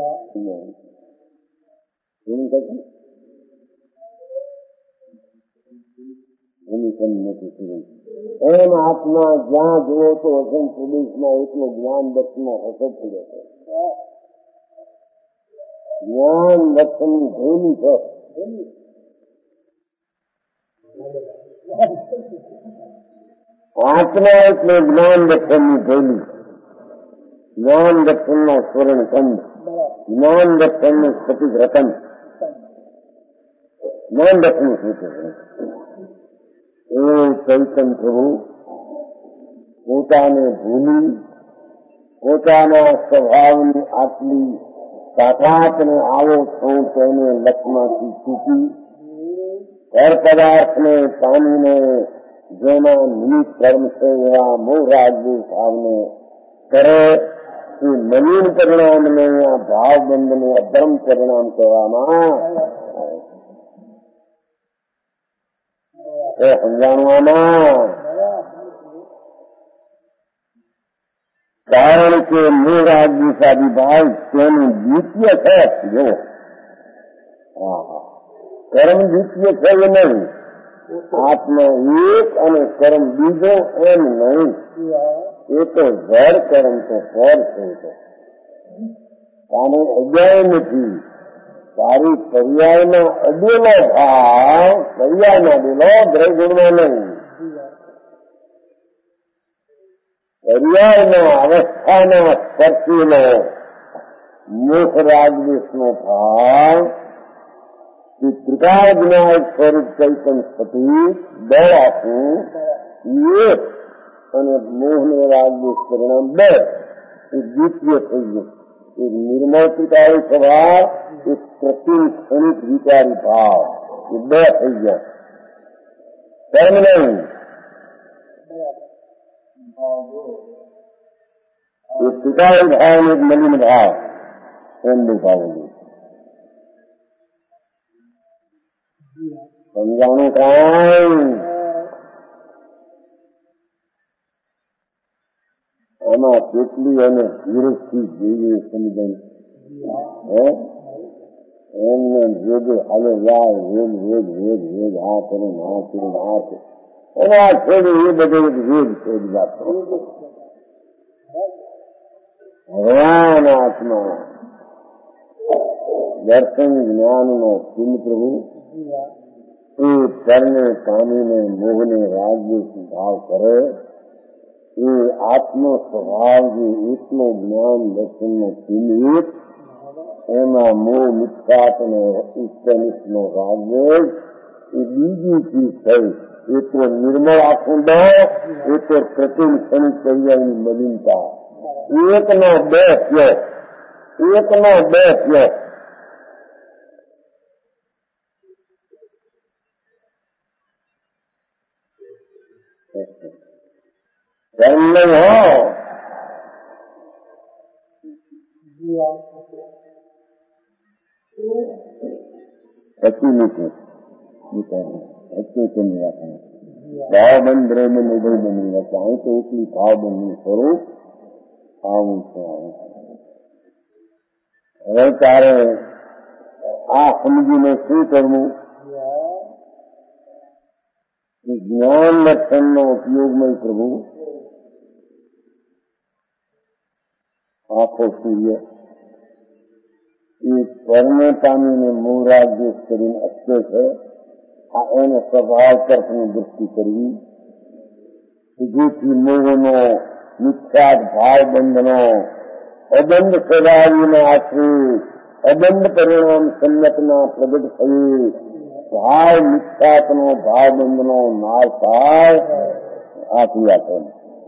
એમ આત્મા જ્યાં જુઓ તો અસંગ પ્રદેશમાં એટલો જ્ઞાન દર્શનનો હસદ પડ્યો છે. જ્ઞાન દર્શનની ભૂમિ છે. આત્મા એટલે જ્ઞાન દર્શનની ભૂમિ, જ્ઞાન દર્શનનો સ્વર્ણખંડ, જ્ઞાન દર્શનનું સ્ફટિક રતન. જ્ઞાન દર્શન શું છે? એ ચૈતન્ય પ્રભુ પોતાને ભૂલી પોતાના સ્વભાવની આટલી તાકાતને આવો છું તેને લક્ષમાંથી છૂટી ઘર પદાર્થને પામીને જેના નિમિત્ત કર્મ છે એવા મોહરાજ્ય ભાવને કરે એ નવીન પરિણામને આ ભાવબંધને અધર્મ પરિણામ કહેવામાં સમજાવવામાં. કારણ કે મોહરાજ્ય સાદી ભાવ તેનું દ્વિતીય છે. જો કર્મ દ્વિતીય છે એ નહીં, આત્મા એક અને કર્મ બીજો એમ નહીં. એ તો જળ કર્મ તો પર છે. કારણ અજ્ઞાય નથી. તારી પર્યાયમાં અડેલો ભાવ પર્યાયમાં અડેલો દ્રવ્યગુણમાં નહીં. પર્યાયના અવસ્થાના સ્પર્શીનો મોહરાજવેશનો ભાવ ત્રિકાળ જ્ઞાન સ્વરૂપ ચૈતન્ય સ્ફટિક બળ આપવું એક અને મોહને રાગવેશ પરિણામ બે એ દ્વિતીય થઈ ગયું. એ નિર્મળ ત્રિકાળી સ્વભાવ એક કૃત્રિમ ક્ષણિક વિચારી ભાવ એ બે થઈ ગયા. કર્મ નહીં. એ ત્રિકાળી ભાવ એક મલિન ભાવ એમ દેખાવું. સમજાણું કાંઈ આમાં કેટલી અને ધીરજથી જોઈએ સમજણ એમને જોજો હાલે જાય વેદ વેદ વેદ વેદ આ કરે આ કરે આ છે અને આ છોડી એ બધે વેદ છોડી જાતો ભગવાન આત્મા દર્શન જ્ઞાનનો સિંહ પ્રભુ એ કરને કામીને મોહને રાજ્ય ભાવ કરે એ આત્મ સ્વભાવ જે એટલો જ્ઞાન દર્શનનો સિંહ એમાં મોહ મિથ્યાત અને ઇષ્ટનિષ્ઠનો રાજ્ય એ બીજી ચીજ થઈ એ તો નિર્મળ આખુંડો એ તો પ્રતિમ ક્ષણિક કરિયાની મલિનતા એકનો બે થયો એકનો બે થયો ધર્મ નહીં હો પછી નીકળે ભાવ બંધ રહે ને ઉભય બની રહેશે અહીં તો એટલી ભાવ બંધ સ્વરૂપ આવું છે હવે તારે આ સમજીને શું કરવું જ્ઞાન લક્ષણનો ઉપયોગમાં પ્રભુ આખો સૂર્ય એ પરને પામીને મોહરાજ્ય કરીને અટકે છે આ એને સ્વભાવ તરફની દૃષ્ટિ કરવી જેથી મોહનો મિથ્યાત ભાવ બંધનો અબંધ સ્વભાવીના આશ્રિત અબંધ પરિણામ સંયતના પ્રગટ થયે ભાવ મિથ્યાતનો ભાવ બંધનો નાશ થાય આ ક્રિયા છે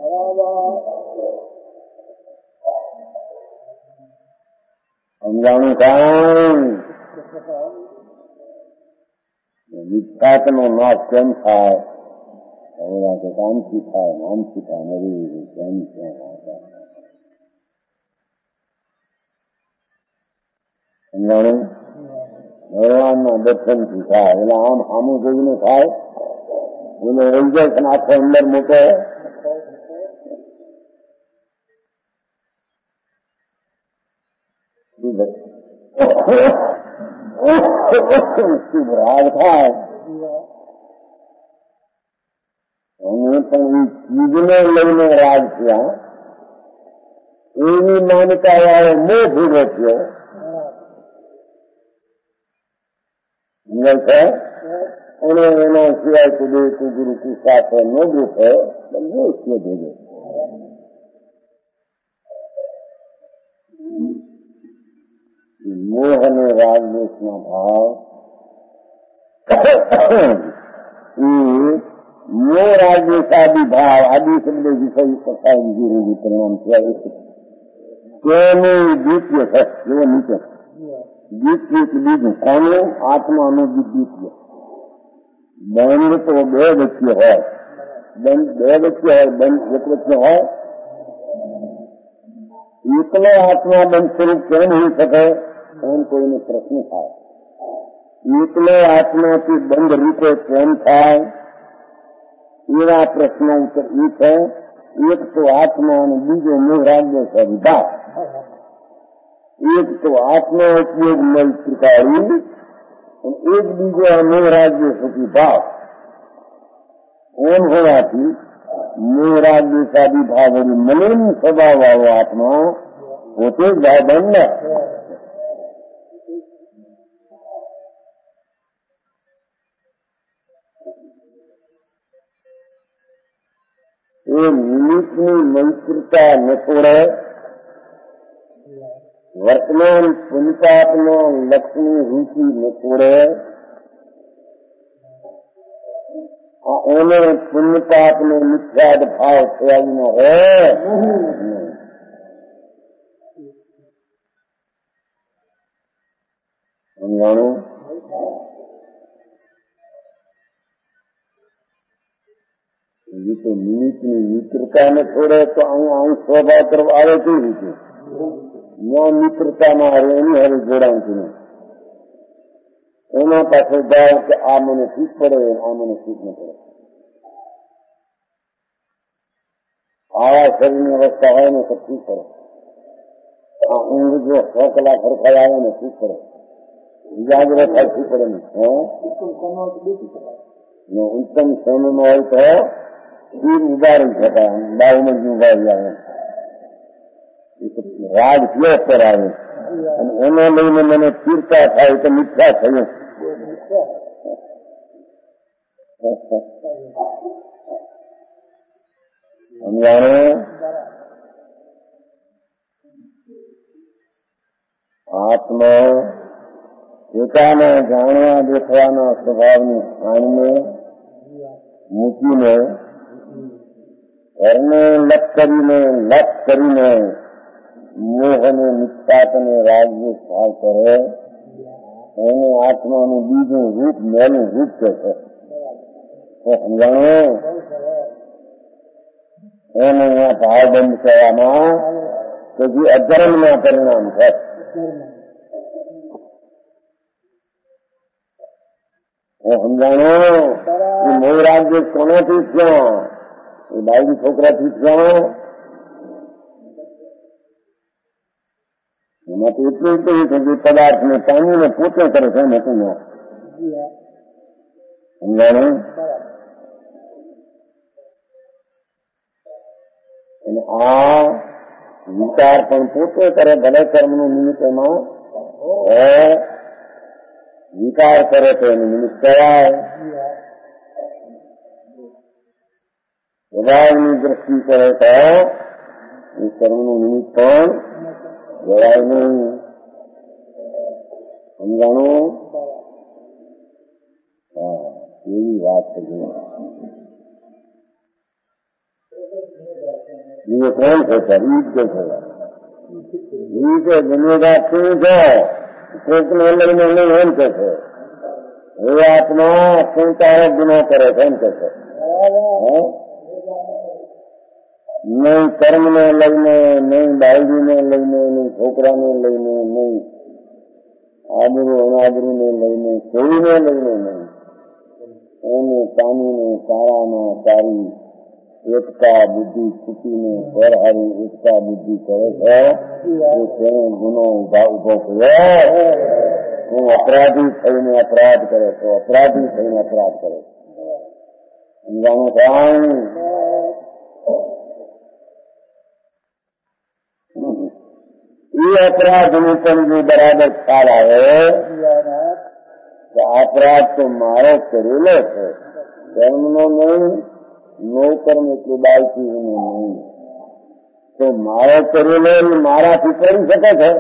સમજાણું કાંઈ મિથ્યાતનો નાશ કેમ થાય કામથી થાય નામથી થાય નવી કેમ સમજાણું ભગવાનના દર્શનથી થાય એટલે આમ સામું જોઈને થાય એને રિઝલ્ટ આખો અંદર મૂકે શુભરાગ થાય અને પણ એ ચીજને લઈને રાગ થયા એવી માન્યતા વાળો મોહ ભૂલો થયો છે અને એના સિવાય કુદે ગુરુ કુશાસ્ત્ર ન ગ્રુપે બહુ ભેગો મોહ અને રાગદ્વેષના ભાવ મોહ રાગદ્વેષ આદિ ભાવ આદિ શબ્દ વિષય સત્તા વિધિ પરિણામ થયા તેનું દ્વિતીય છે એવો નીચે દ્વિતીય બીજું કોનું આત્માનું દ્વિતીય બંધ તો બે વચ્ચે હોય બે વચ્ચે હોય બંધ એક વચ્ચે હોય એકલો આત્મા બંધ સ્વરૂપ કેમ હોઈ શકે એમ કોઈને પ્રશ્ન થાય એકલો આત્માથી બંધ રીતે કેમ થાય એવા પ્રશ્નો ઉત્તર એ છે એક તો આત્મા અને બીજો મોહરાજ્ય છે વિભાગ એક તો આત્મા ઉપયોગ મય ત્રિકારી અને એક બીજો મોહરાજ્ય સુખી ભાવ એમ હોવાથી મોહરાજ્ય સાદી ભાવ મલિન સ્વભાવ વાળો આત્મા પોતે જ ભાવ બંધ એ નિમિત્તની મૈત્રતા ન છોડે વર્તમાન પુનપાપના લક્ષ્મી રૂચિ ન છોડે એને પુણ્યપાપને મિથ્યાદ ભાવ થયા વિના રહે સમજાણું એ તો નિમિત્તની મિત્રતા ને છોડે તો અહીં સ્વભાવ તરફ આવે કેવી રીતે ત્યાં મિત્રતામાં હારે એની હારે જોડાણ છે એના પાસે જાય કે આ મને ઠીક પડે, આ મને ઠીક ન પડે. આવા શરીરની અવસ્થા હોય ને તો ઠીક પડે. આ ઊંઘ જો 100 કલાક હરખાઈ આવે ને ઠીક પડે, જાગ્રત થાય ઠીક પડે ને. ઉત્તમ સોનું હોય તો શીર ઉગાડી શકાય, બાવમાં જ ઉગાડી આવે, રાગ કયો પર આવે અને એને લઈને મને ચીરતા થાય તો મિથ્યા થયું. સમજાણે? આત્મા પોતાને જાણવા દેખવાના સ્વભાવની સ્થાનને મૂકીને ઘરને લપ કરીને મોહ અને મિથ્યાત્વને રાજ્ય ભાવ કરે એને આત્માનું બીજું રૂપ, મેલું રૂપ કહે છે. સમજાણો? એને અહીંયા ભાવબંધ કરવામાં કે જે અધર્મના પરિણામ છે. સમજાણો? એ મોહ રાજ્ય કોનાથી થયો? એ બાયડી છોકરાથી થયો. એમાં તો એટલું કહ્યું કે જે પદાર્થને પાણીને પોતે કરે છે એમ હતું. સમજાણું? અને આ વિચાર પણ પોતે કરે, ભલે કર્મનું નિમિત્ત એમાં વિચાર કરે તો એનું નિમિત્ત કહેવાય. સ્વભાવની દ્રષ્ટિ કરે તો એ કર્મનું નિમિત્ત પણ જવાય નહીં. સમજાણું? એવી વાત થઈ. એ કોણ છે? રીત કે છે? રીત દુનિયા શું છે? કોકને લઈને નહીં એમ કે છે. એ આત્મા શું તારે ગુનો કરે છે એમ કે છે. નહીં કર્મને લઈને, નહીં બાયડીને લઈને, નહીં છોકરાને લઈને, નહીં આબરૂ અનાબરૂને લઈને, કોઈને લઈને નહીં. એને પાણીને સારામાં સારી એકતા બુદ્ધિ છૂટીને પરહારી એકતા બુદ્ધિ કરે છે. તેને ગુનો ઉભો કર્યો. હું અપરાધી થઈને અપરાધ કરે તો અપરાધી થઈને અપરાધ કરે. સમજાણું થાય? એ અપરાધનું પણ જો બરાબર ખ્યાલ આવે કે અપરાધ તો મારો કરેલો છે, કર્મનો નહીં, નો કર્મ એટલે બાળકી નહીં, તો મારો કરેલો મારાથી કરી શકે છે.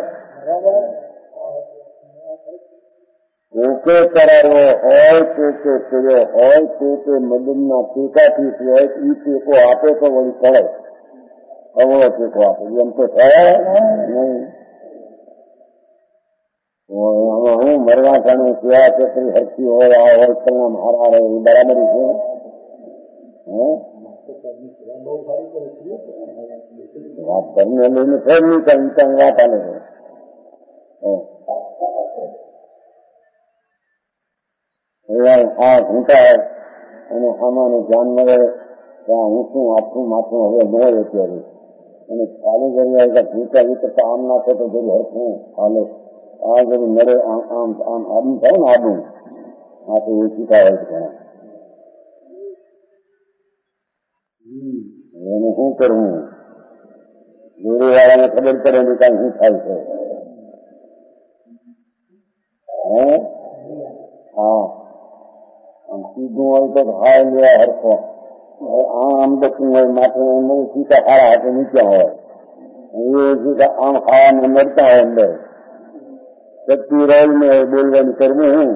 કોકે કરાયો હોય, કોકે કર્યો હોય, કોકે મદદના ટેકાથી હોય, એ ટેકો આપે તો વળી પડે. અવળો ટેકો આપે એમ તો થાય નહીં. હું મરવા જાણું કેવા છોકરી હરતી હોય, આ હોય, પરિણામ હારા હોય, એ બરાબરી છે. વાત કરીને લઈને ફેર નહીં કઈ વાત આલે છે. આ ઘૂંટા અને આમાં ધ્યાન મળે ત્યાં હું શું આખું માથું હવે મળે અત્યારે અને ચાલુ કરી આવે ઘૂંટા રીતે આમ નાખે તો જરી હરખું હાલે. આ જરી મળે આમ આમ આમ આદું થાય ને આદું આ તો ઓછી થાય છે. એને શું કરવું? જોડી વાળાને ખબર પડે ને કાંઈ શું થાય છે. હા સીધું હોય તો હાય લેવા હરખો, આમ દક્ષિણ હોય માથે સીધા હારા હાથે નીચા હોય, એ સીધા આમ ખાવાને મળતા હોય અંદર શક્તિ રોલ ને બોલવાનું કરવું હું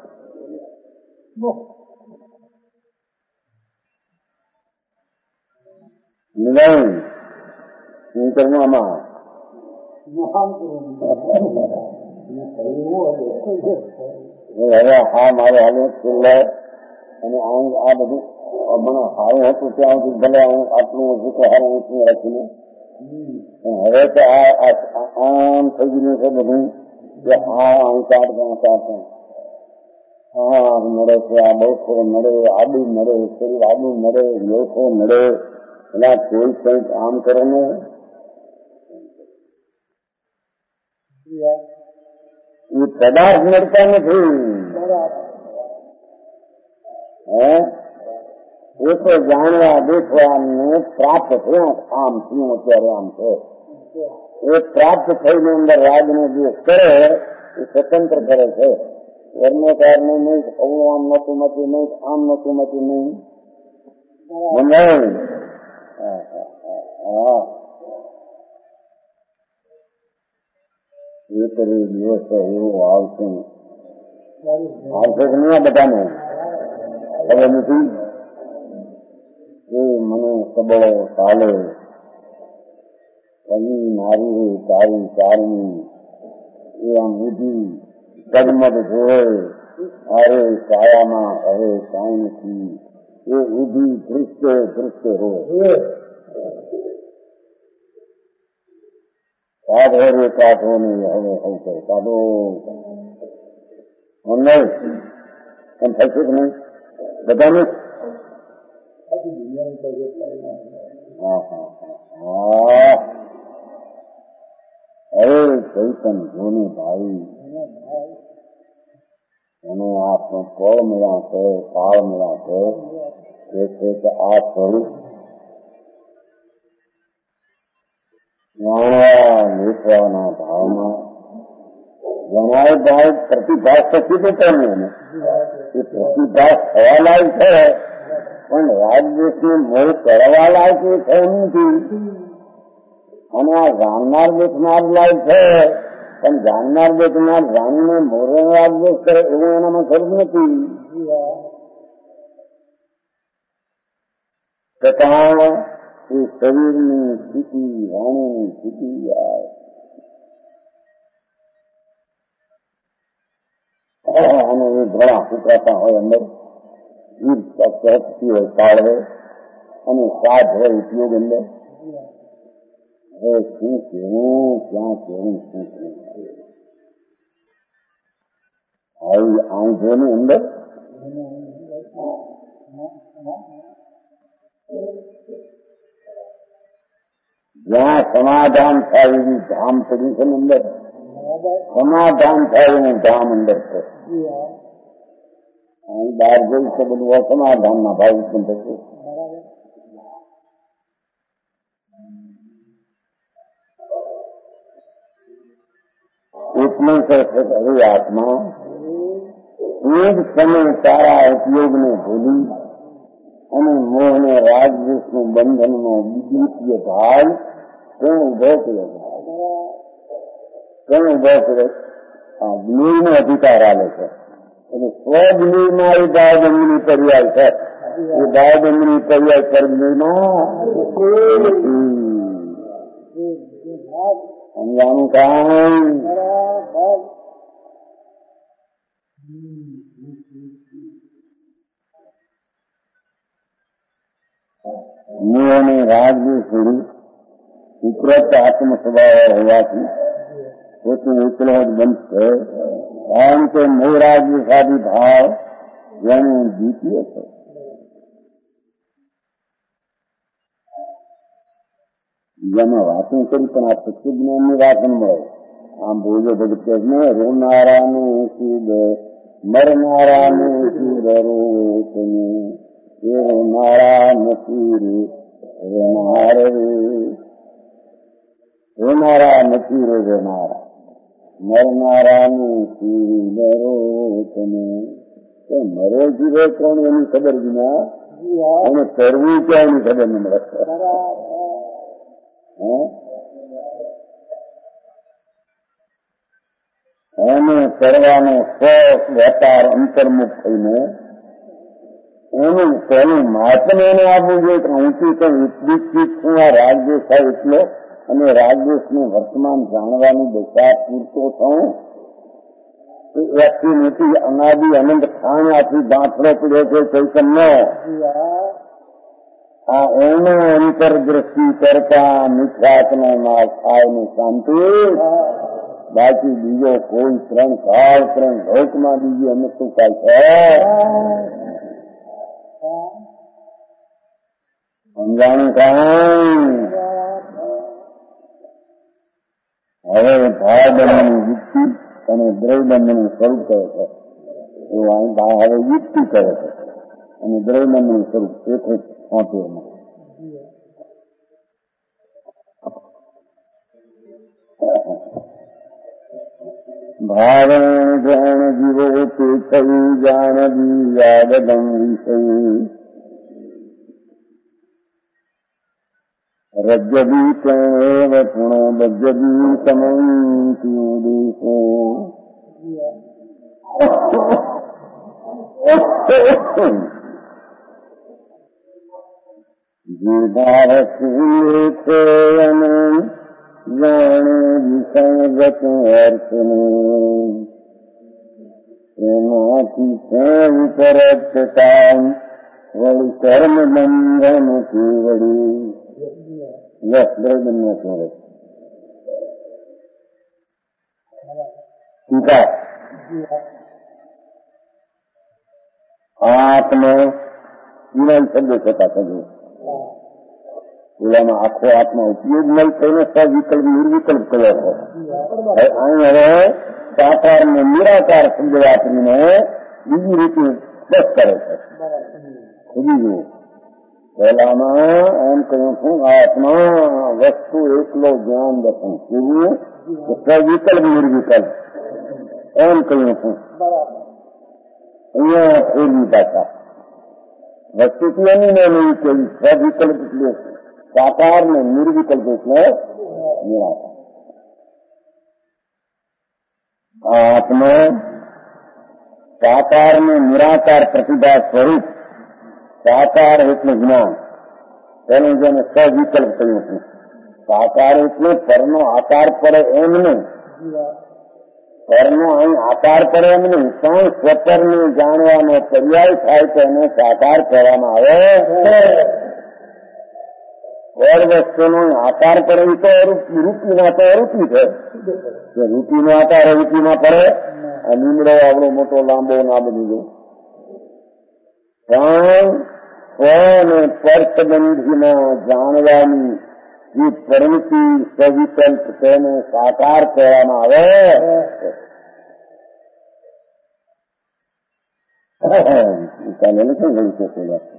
નહીં હું કરવું આમાં હવે હા મારે હાલે છેલ્લે અને આ બધું મને સારું હતું ત્યાં સુધી ભલે હું આટલું ઓછું કે હારું ઓછું રાખીને હવે તો આમ થઈ ગયું છે બધું કે હા હું કાઢતા નડે છે, આ બહુ નડે, આડું નડે, શરીર આડું નડે, લોખો નડે, એના કોઈ કંઈક આમ કરે ને એ પદાર્થ નડતા નથી. એ તો જાણવા દેખવાને પ્રાપ્ત થયા. આમ શું અત્યારે આમ છે એ પ્રાપ્ત થઈને અંદર રાજને જે કરે એ સ્વતંત્ર કરે છે. વર્ણકારને નહીં, અવું આમ નતું મતું નહીં, આમ નતું મતું નહીં. એ કરી દિવસ એવું આવશે કે નહીં બધાને ખબર નથી. એ મને સબળો ચાલે કઈ નારી તારી ચારની એ આમ ઉધી કદમદ જોવે. અરે છાયામાં હવે કાંઈ નથી. એ ઉધી દૃશ્ય દૃશ્ય હોય. કાઢો રે કાઢો નહીં, હવે હું કરે કાઢો નહીં એમ થશે કે નહીં બધાને. અરે ચૈતન જોને ભાઈ અને આપનો ફળ મળ્યા છે, કાળ મળ્યા છે. એ છે કે આ સ્વરૂપ જાણવા લેખવાના ભાવમાં જણાય ભાવ પ્રતિભાસ થતી દેતા ને એ પ્રતિભાસ થવા લાયક છે, પણ રાજદેશને મોહ કરવા લાયક એ છે નથી. અને આ જાણનાર દેખનાર લાયક છે, પણ જાણનાર દેખનાર જાણીને મોરે રાજદેશ કરે એવું એનામાં ખરું નથી. છતાં એ શરીરની સ્થિતિ, વાણીની સ્થિતિ અને એ ઘણા ઉતરાતા હોય અંદર ઈર્ષતી હોય તાળવે અને સાધ હોય ઉપયોગ અંદર. હવે શું કેવું, ક્યાં કેવું, શું કેવું આવી આંખો ની અંદર જ્યાં સમાધાન થાય એવી ધામ પડી છે અંદર. સમાધાન થાય એનું ધામ અંદર છે. અહીં બહાર જઈ છે બધું અસમાધાન ના ભાવ ઉત્પન્ન થશે. એટલું કરશે હવે આત્મા એ જ સમય તારા ઉપયોગને ભૂલી અને મોહને રાજદેશનું બંધનનો દ્વિતીય ભાગ કોણ ઉભો કર્યો? કોણ ઉભો કર્યો? આ જ્ઞેયનો અધિકાર આલે છે. એટલે સ્વજ્ઞેયમાં એ ભાવગમની પર્યાય છે. એ ભાવગમની પર્યાય પરજ્ઞેયમાં સમજાનું કાંઈ મોહને રાજદેશ છોડી ઉપરોક્ત આત્મ સ્વભાવ હોવાથી પોતે એકલો જ બનશે. કારણ કે મોહ રાજદેશાદી ભાવ જેનું દ્વિતીય છે. બીજામાં વાતો કરી પણ આ સત્ય જ્ઞાનની વાત મળે. આમ બોલો ભગત ને રોનારાને સીધ મરનારાને સીધ રોતને એ રોનારા નથી રે રોનાર રે રોનારા નથી રે રોનારા મરનારાને સીધ રોતને. તો મરે જીવે કોણ એની ખબર વિના અને કરવું ક્યાં એની ખબર ન મળે. એને કરવાનો શોખ વેપાર અંતર્મુખ થઈને એનું પહેલું મહાત્મ એને આપવું જોઈએ કે ઊંચી તો એટલી ચીજ છું આ રાજદેશ થાય એટલો અને રાજદેશનું વર્તમાન જાણવાની દશા પૂરતો થવું. એકથી મોટી અનાદિ અનંત ખાણ આથી દાંતડો પીડ્યો છે ચૈતન્ય. આ એનો અંતરદ્રષ્ટિ કરતા મિથ્યાત્મનો નાશ થાય ની શાંતિ બાકી બીજો કોઈ ત્રણ કાળ ત્રણ લોકમાં બીજી અમે શું કાંઈ છે સમજાણું કાંઈ? હવે ભાવબંધની યુક્તિ અને દ્રવ્યબંધનું સ્વરૂપ કરે છે એવું અહીં હવે યુક્તિ કરે છે અને દ્રવ્યબંધનું સ્વરૂપ એક જ છોતેરમાં ભાવણ જાણ જીવો તે થયું જાણવી યાદમ વિષય રજ્જવી તેવ પુણો બજ્જવી સમંતિ દેશો જે ભારત છે અને જાણે વિસંગત અર્થને એનાથી કેમ કરતા વળી કર્મ બંધન વળી દ્રવ્યબંધન છે ટીકા આત્મા વિનય શબ્દ થતા થયું પેલામાં આખો આત્મા ઉપયોગ નહીં થઈને સવિકલ્પ નિર્વિકલ્પ કર્યો છે. અહીં હવે સાકાર ને નિરાકાર શબ્દ વાપરીને બીજી રીતે સ્પષ્ટ કરે છે. ખુદી જુઓ પહેલામાં એમ કહ્યું છું આત્મા વસ્તુ એકલો જ્ઞાન દર્શન કેવું સવિકલ્પ નિર્વિકલ્પ એમ કહ્યું છું. અહીંયા ફેરવી પાછા વસ્તુથી એની ને નહીં કેવી સવિકલ્પ એટલે સાકાર ને નિર્વિકલ્પ એટલે નિરાકાર. આત્મા સાકાર ને નિરાકાર પ્રતિભા સ્વરૂપ સાકાર એટલે જ્ઞાન તેનું જેને સવિકલ્પ કહ્યું છે. સાકાર એટલે પરનો આકાર પડે એમ નહીં, પરનો અહીં આકાર પડે એમ નહીં પણ સ્વતરને જાણવાનો પર્યાય થાય તો એને સાકાર કહેવામાં આવે. ઓર વસ્તુનો આકાર પડે તો રૂપીમાં તો રૂપી છે. રૂપીનો આકાર રૂપીમાં પડે આ લીમડો આવડો મોટો લાંબો ના બની ગયો પણ સ્વને સ્પર્શબંધીમાં જાણવાની જે પરિણતિ સવિકલ્પ તેને સાકાર કહેવામાં આવે. કાલે નથી ગયું છે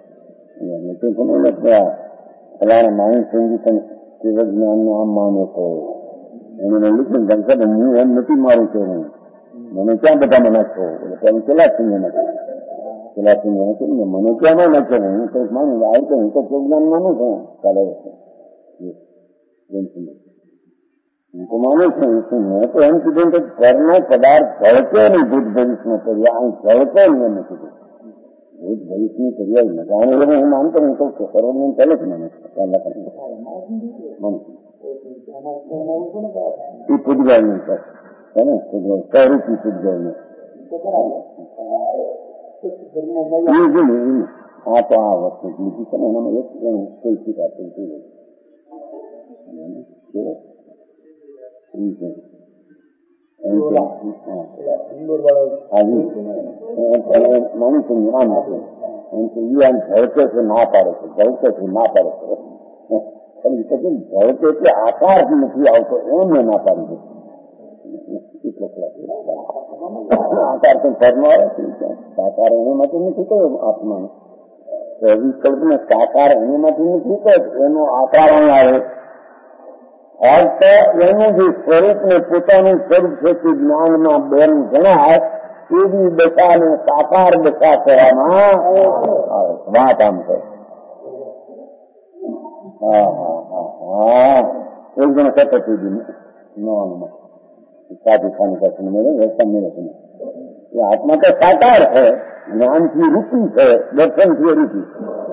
ફલાણા માણસ સંગીતન કેવળ જ્ઞાનને આમ માને તો એને લીધું ગણતર હું એમ નથી મારું છું મને ક્યાં બધા નાખો એટલે પેલા સિંહ નથી પેલા સિંહ નથી ને મને ક્યાં ન નાખો હું તો માનું આવી તો હું તો જ્ઞાન માનું છું. ચાલે હું તો માનું છું મેં તો એમ કીધું કે ઘરનો પદાર્થ ઝળકે નહીં ભૂત ભવિષ્યનો પર્યાય અહીં ઝળકે નહીં એમ કીધું ભૂત ભવિષ્યની પર્યાય ને જાણે એને હું માનતો હું કહું છું સર્વજ્ઞ ચાલે જ મને એ પૂજગાળનું છે ને સ્વરૂપી પૂજગાળનું આ તો આ વસ્તુ લીધી છે ને એનામાં એક કોઈ શીખા માની છે આમ હતું એમ કે આમ ઝળકે છે ના પાડે છે ઝળકે છે ના પાડે છે ઝળકે એટલે આકાર નથી આવતો એમ ના પાડી દે આકાર તો ઘરનો આવે છે સાકાર એનામાંથી નથી કયો આત્માનો વિકલ્પ ને સાકાર એનામાંથી નથી કયો એનો આકાર અહીં આવે અર્થ એનું જે સ્વરૂપ ને પોતાનું સ્વરૂપ છે તે જ્ઞાનમાં બેન ગણાય એવી દશાને સાકાર દશા કહેવામાં આવે. વાત આમ છે. એક જણ સતત નવામાં સાધુ ખાની પાસે આત્મા તો સાકાર છે, જ્ઞાનથી રૂપી છે, દર્શનથી રૂપી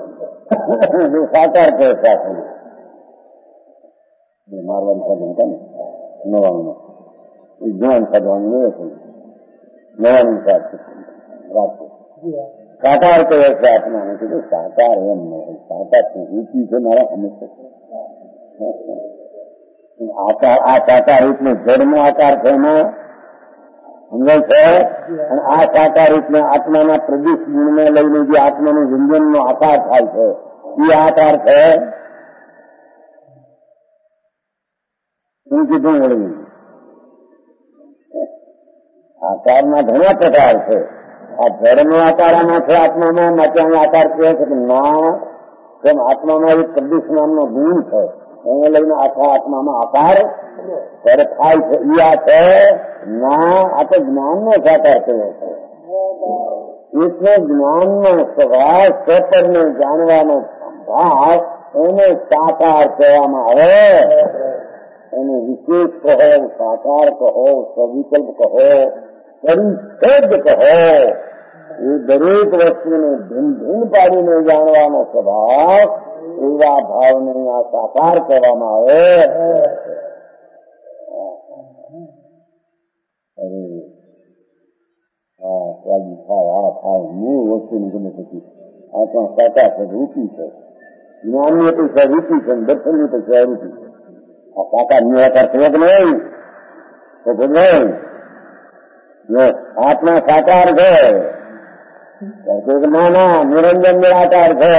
સાકાર છે. સાથે મારવાનું સાધન હતા ને નવાનું જ્ઞાન સાધવાનું એ છે નવાનું રાખવું સાકાર કહે છે આત્માને કીધું સાકાર એમ નહીં સાકાર રૂપી છે મારા હંમેશા આકાર આ સાકાર રૂપને જળનો આકાર છે એમાં સમજાય છે. અને આ સાકાર રૂપને આત્માના પ્રદેશ ગુણને લઈને જે આત્માનું વ્યંજનનો આકાર થાય છે એ આકાર છે. શું કીધું વળી? આકારના ઘણા પ્રકાર છે. આ જળનો આકાર આમાં છે આત્મામાં, માટે આકાર કહે છે કે ના, જેમ આત્મામાં એક પ્રદેશ નામનો ગુણ છે એને લઈને આખા આત્મામાં આકાર ત્યારે થાય છે. એ આ છે ના, આ તો જ્ઞાનનો સાકાર થયો છે. એટલે જ્ઞાનનો સ્વભાવ સ્વપરને જાણવાનો ભાવ એને સાકાર કહેવામાં આવે. એને વિશેષ કહો, સાકાર કહો, સવિકલ્પ કહો, પરિચ્છેદ કહો, એ દરેક વસ્તુને ભિન્ન ભિન્ન પાડીને જાણવાનો સ્વભાવ, એવા ભાવને આ સાકાર કહેવામાં આવે. સ્વાદી થાય, આ થાય, મૂળ વસ્તુની ગમે પછી આ પણ સાકાર છે, રૂપી છે. જ્ઞાનની તો સ્વરૂપી છે, દર્શનની તો સ્વરૂપી છે. આ સાકાર નિરાકાર થયો કે નહીં? તો બોલ, આત્મા સાકાર છે. ના ના, નિરંજન નિરાકાર છે.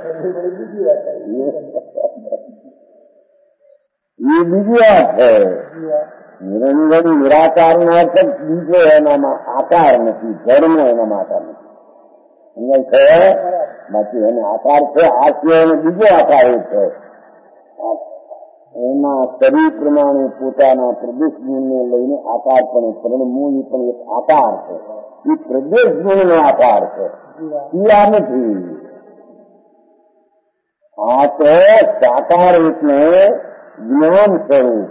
એ બીજી વાત છે. નિરંજન નિરાકાર નો અર્થ બીજો, એનામાં આકાર નથી, જળનો એનામાં આકાર નથી. સમજાય છે? બાકી એને આકાર છે, આ સિવાય એનો બીજો આકાર છે. એના શરીર પ્રમાણે પોતાના પ્રદેશ ગુણને લઈને આકાર પણ મૂળ પણ એક આકાર છે. એ પ્રદેશ ગુણનો આકાર છે. એ આ નથી. આ તો સાકાર એટલે જ્ઞાન સ્વરૂપ,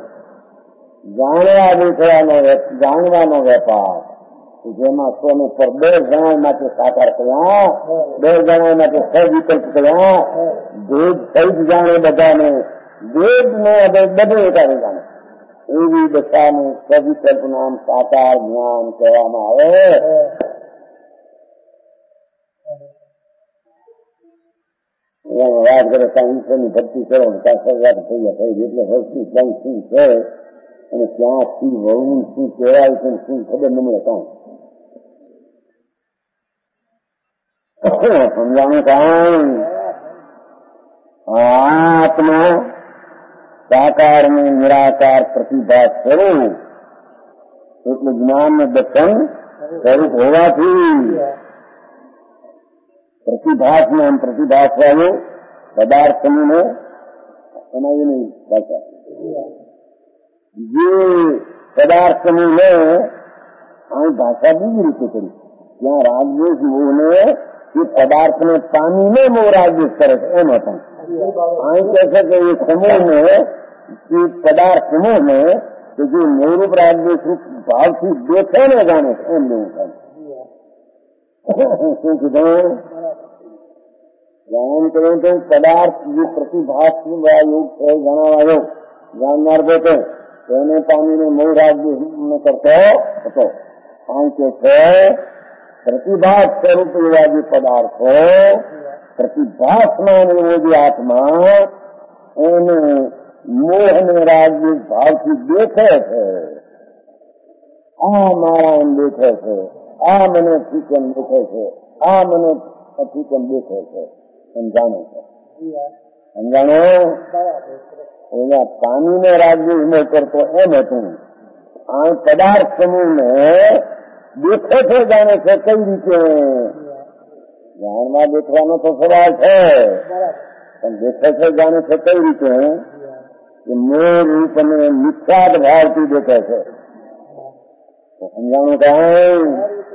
જાણવાનો વેપાર, જેમાં 100 માટે સાકાર કર્યા, 2 માટે સવિકલ્પ કર્યા, ભેદ સહિત જાણે બધાને, ભેદ ને બધું એકાને જાણે, એવી દશાનું સવિકલ્પ નામ સાકાર જ્ઞાન કહેવામાં આવે. વાત કરે ઈશ્વરની ભક્તિ કરો, ત્યાં થઈ જાય એટલે વસ્તુ ક્યાં શું છે અને ક્યાં શું વહું શું કહેવાય છે શું ખબર ન મળે. કાંઈ સમજાણું કાંઈ? આત્મા સાકાર ને નિરાકાર પ્રતિભાસ સ્વરૂપ એટલે જ્ઞાન ને દર્શન સ્વરૂપ હોવાથી પ્રતિભાસ નામ પ્રતિભાસ વાળો પદાર્થ સમૂહને એમાં એ નહીં ભાષા, જે પદાર્થ સમૂહને અહીં ભાષા બીજી રીતે કરી, ત્યાં રાગદ્વેષ મોહને એ પદાર્થને પામીને મોહ રાગદ્વેષ કરે છે. એમ હતા અહીં કહે છે કે એ સમૂહને, એ પદાર્થ સમૂહને કે જે મોહરૂપ રાગદ્વેષ રૂપ ભાવથી દેખે ને જાણે છે એમ લેવું થાય. શું કીધું? જાણ કર્યું તો પદાર્થ જે પ્રતિભાસ યોગ છે જણાવાયો, જાણનાર બેઠો તેને પામીને મોહ રાગદ્વેષ કરતો હતો. અહીં કે છે પ્રતિભાસ સ્વરૂપ એવા જે પદાર્થો, પ્રતિભાસમાં એવો જે આત્મા એને મોહ અને રાગદ્વેષ ભાવથી દેખે છે. આ મારા એમ દેખે છે, આ મને ઠીક એમ દેખે છે, આ મને ઠીક એમ દેખે છે એમ જાણે છે. સમજાણો? એના પાણીને રાગદ્વેષ ન કરતો એમ હતું. આ પદાર્થ સમૂહને દેખે છે, જાણે છે. કઈ રીતે? જાણમાં દેખવાનો તો સવાલ છે, પણ દેખે છે જાણે છે કઈ રીતે? મોહ રૂપ અને મિથ્યાદ ભાવથી દેખે છે. સમજાણું કાંઈ?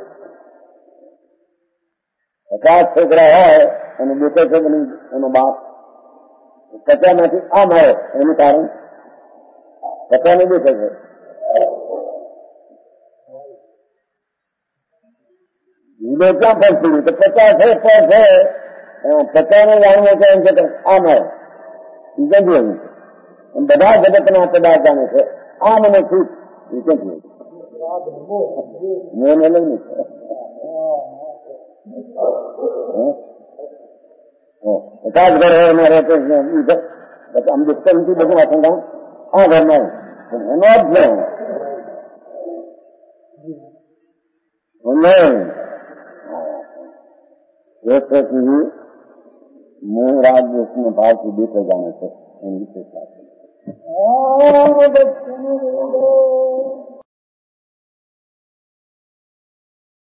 50 છોકરા હોય અને દેખે છે એનો બાપ 50માંથી આમ આવે, એનું કારણ 50ને દેખે છે. હિન્દો ક્યાં પહોંચ્યું તો 50 છે, 50ને જાણવું છે એમ છે આમ આવે, બીજા જોયું. બધા જગતના પદાર્થ જાણે છે આ મને શું મેં લઈને એકાદ ઘર હોય એમાં રહેતો આમ દેખતા નથી બધું આખું કામ આ ઘરમાં એનો જ નહીં जैसे कि मूल राज्य उसमें भाव की बीते जाने से इन विशेषता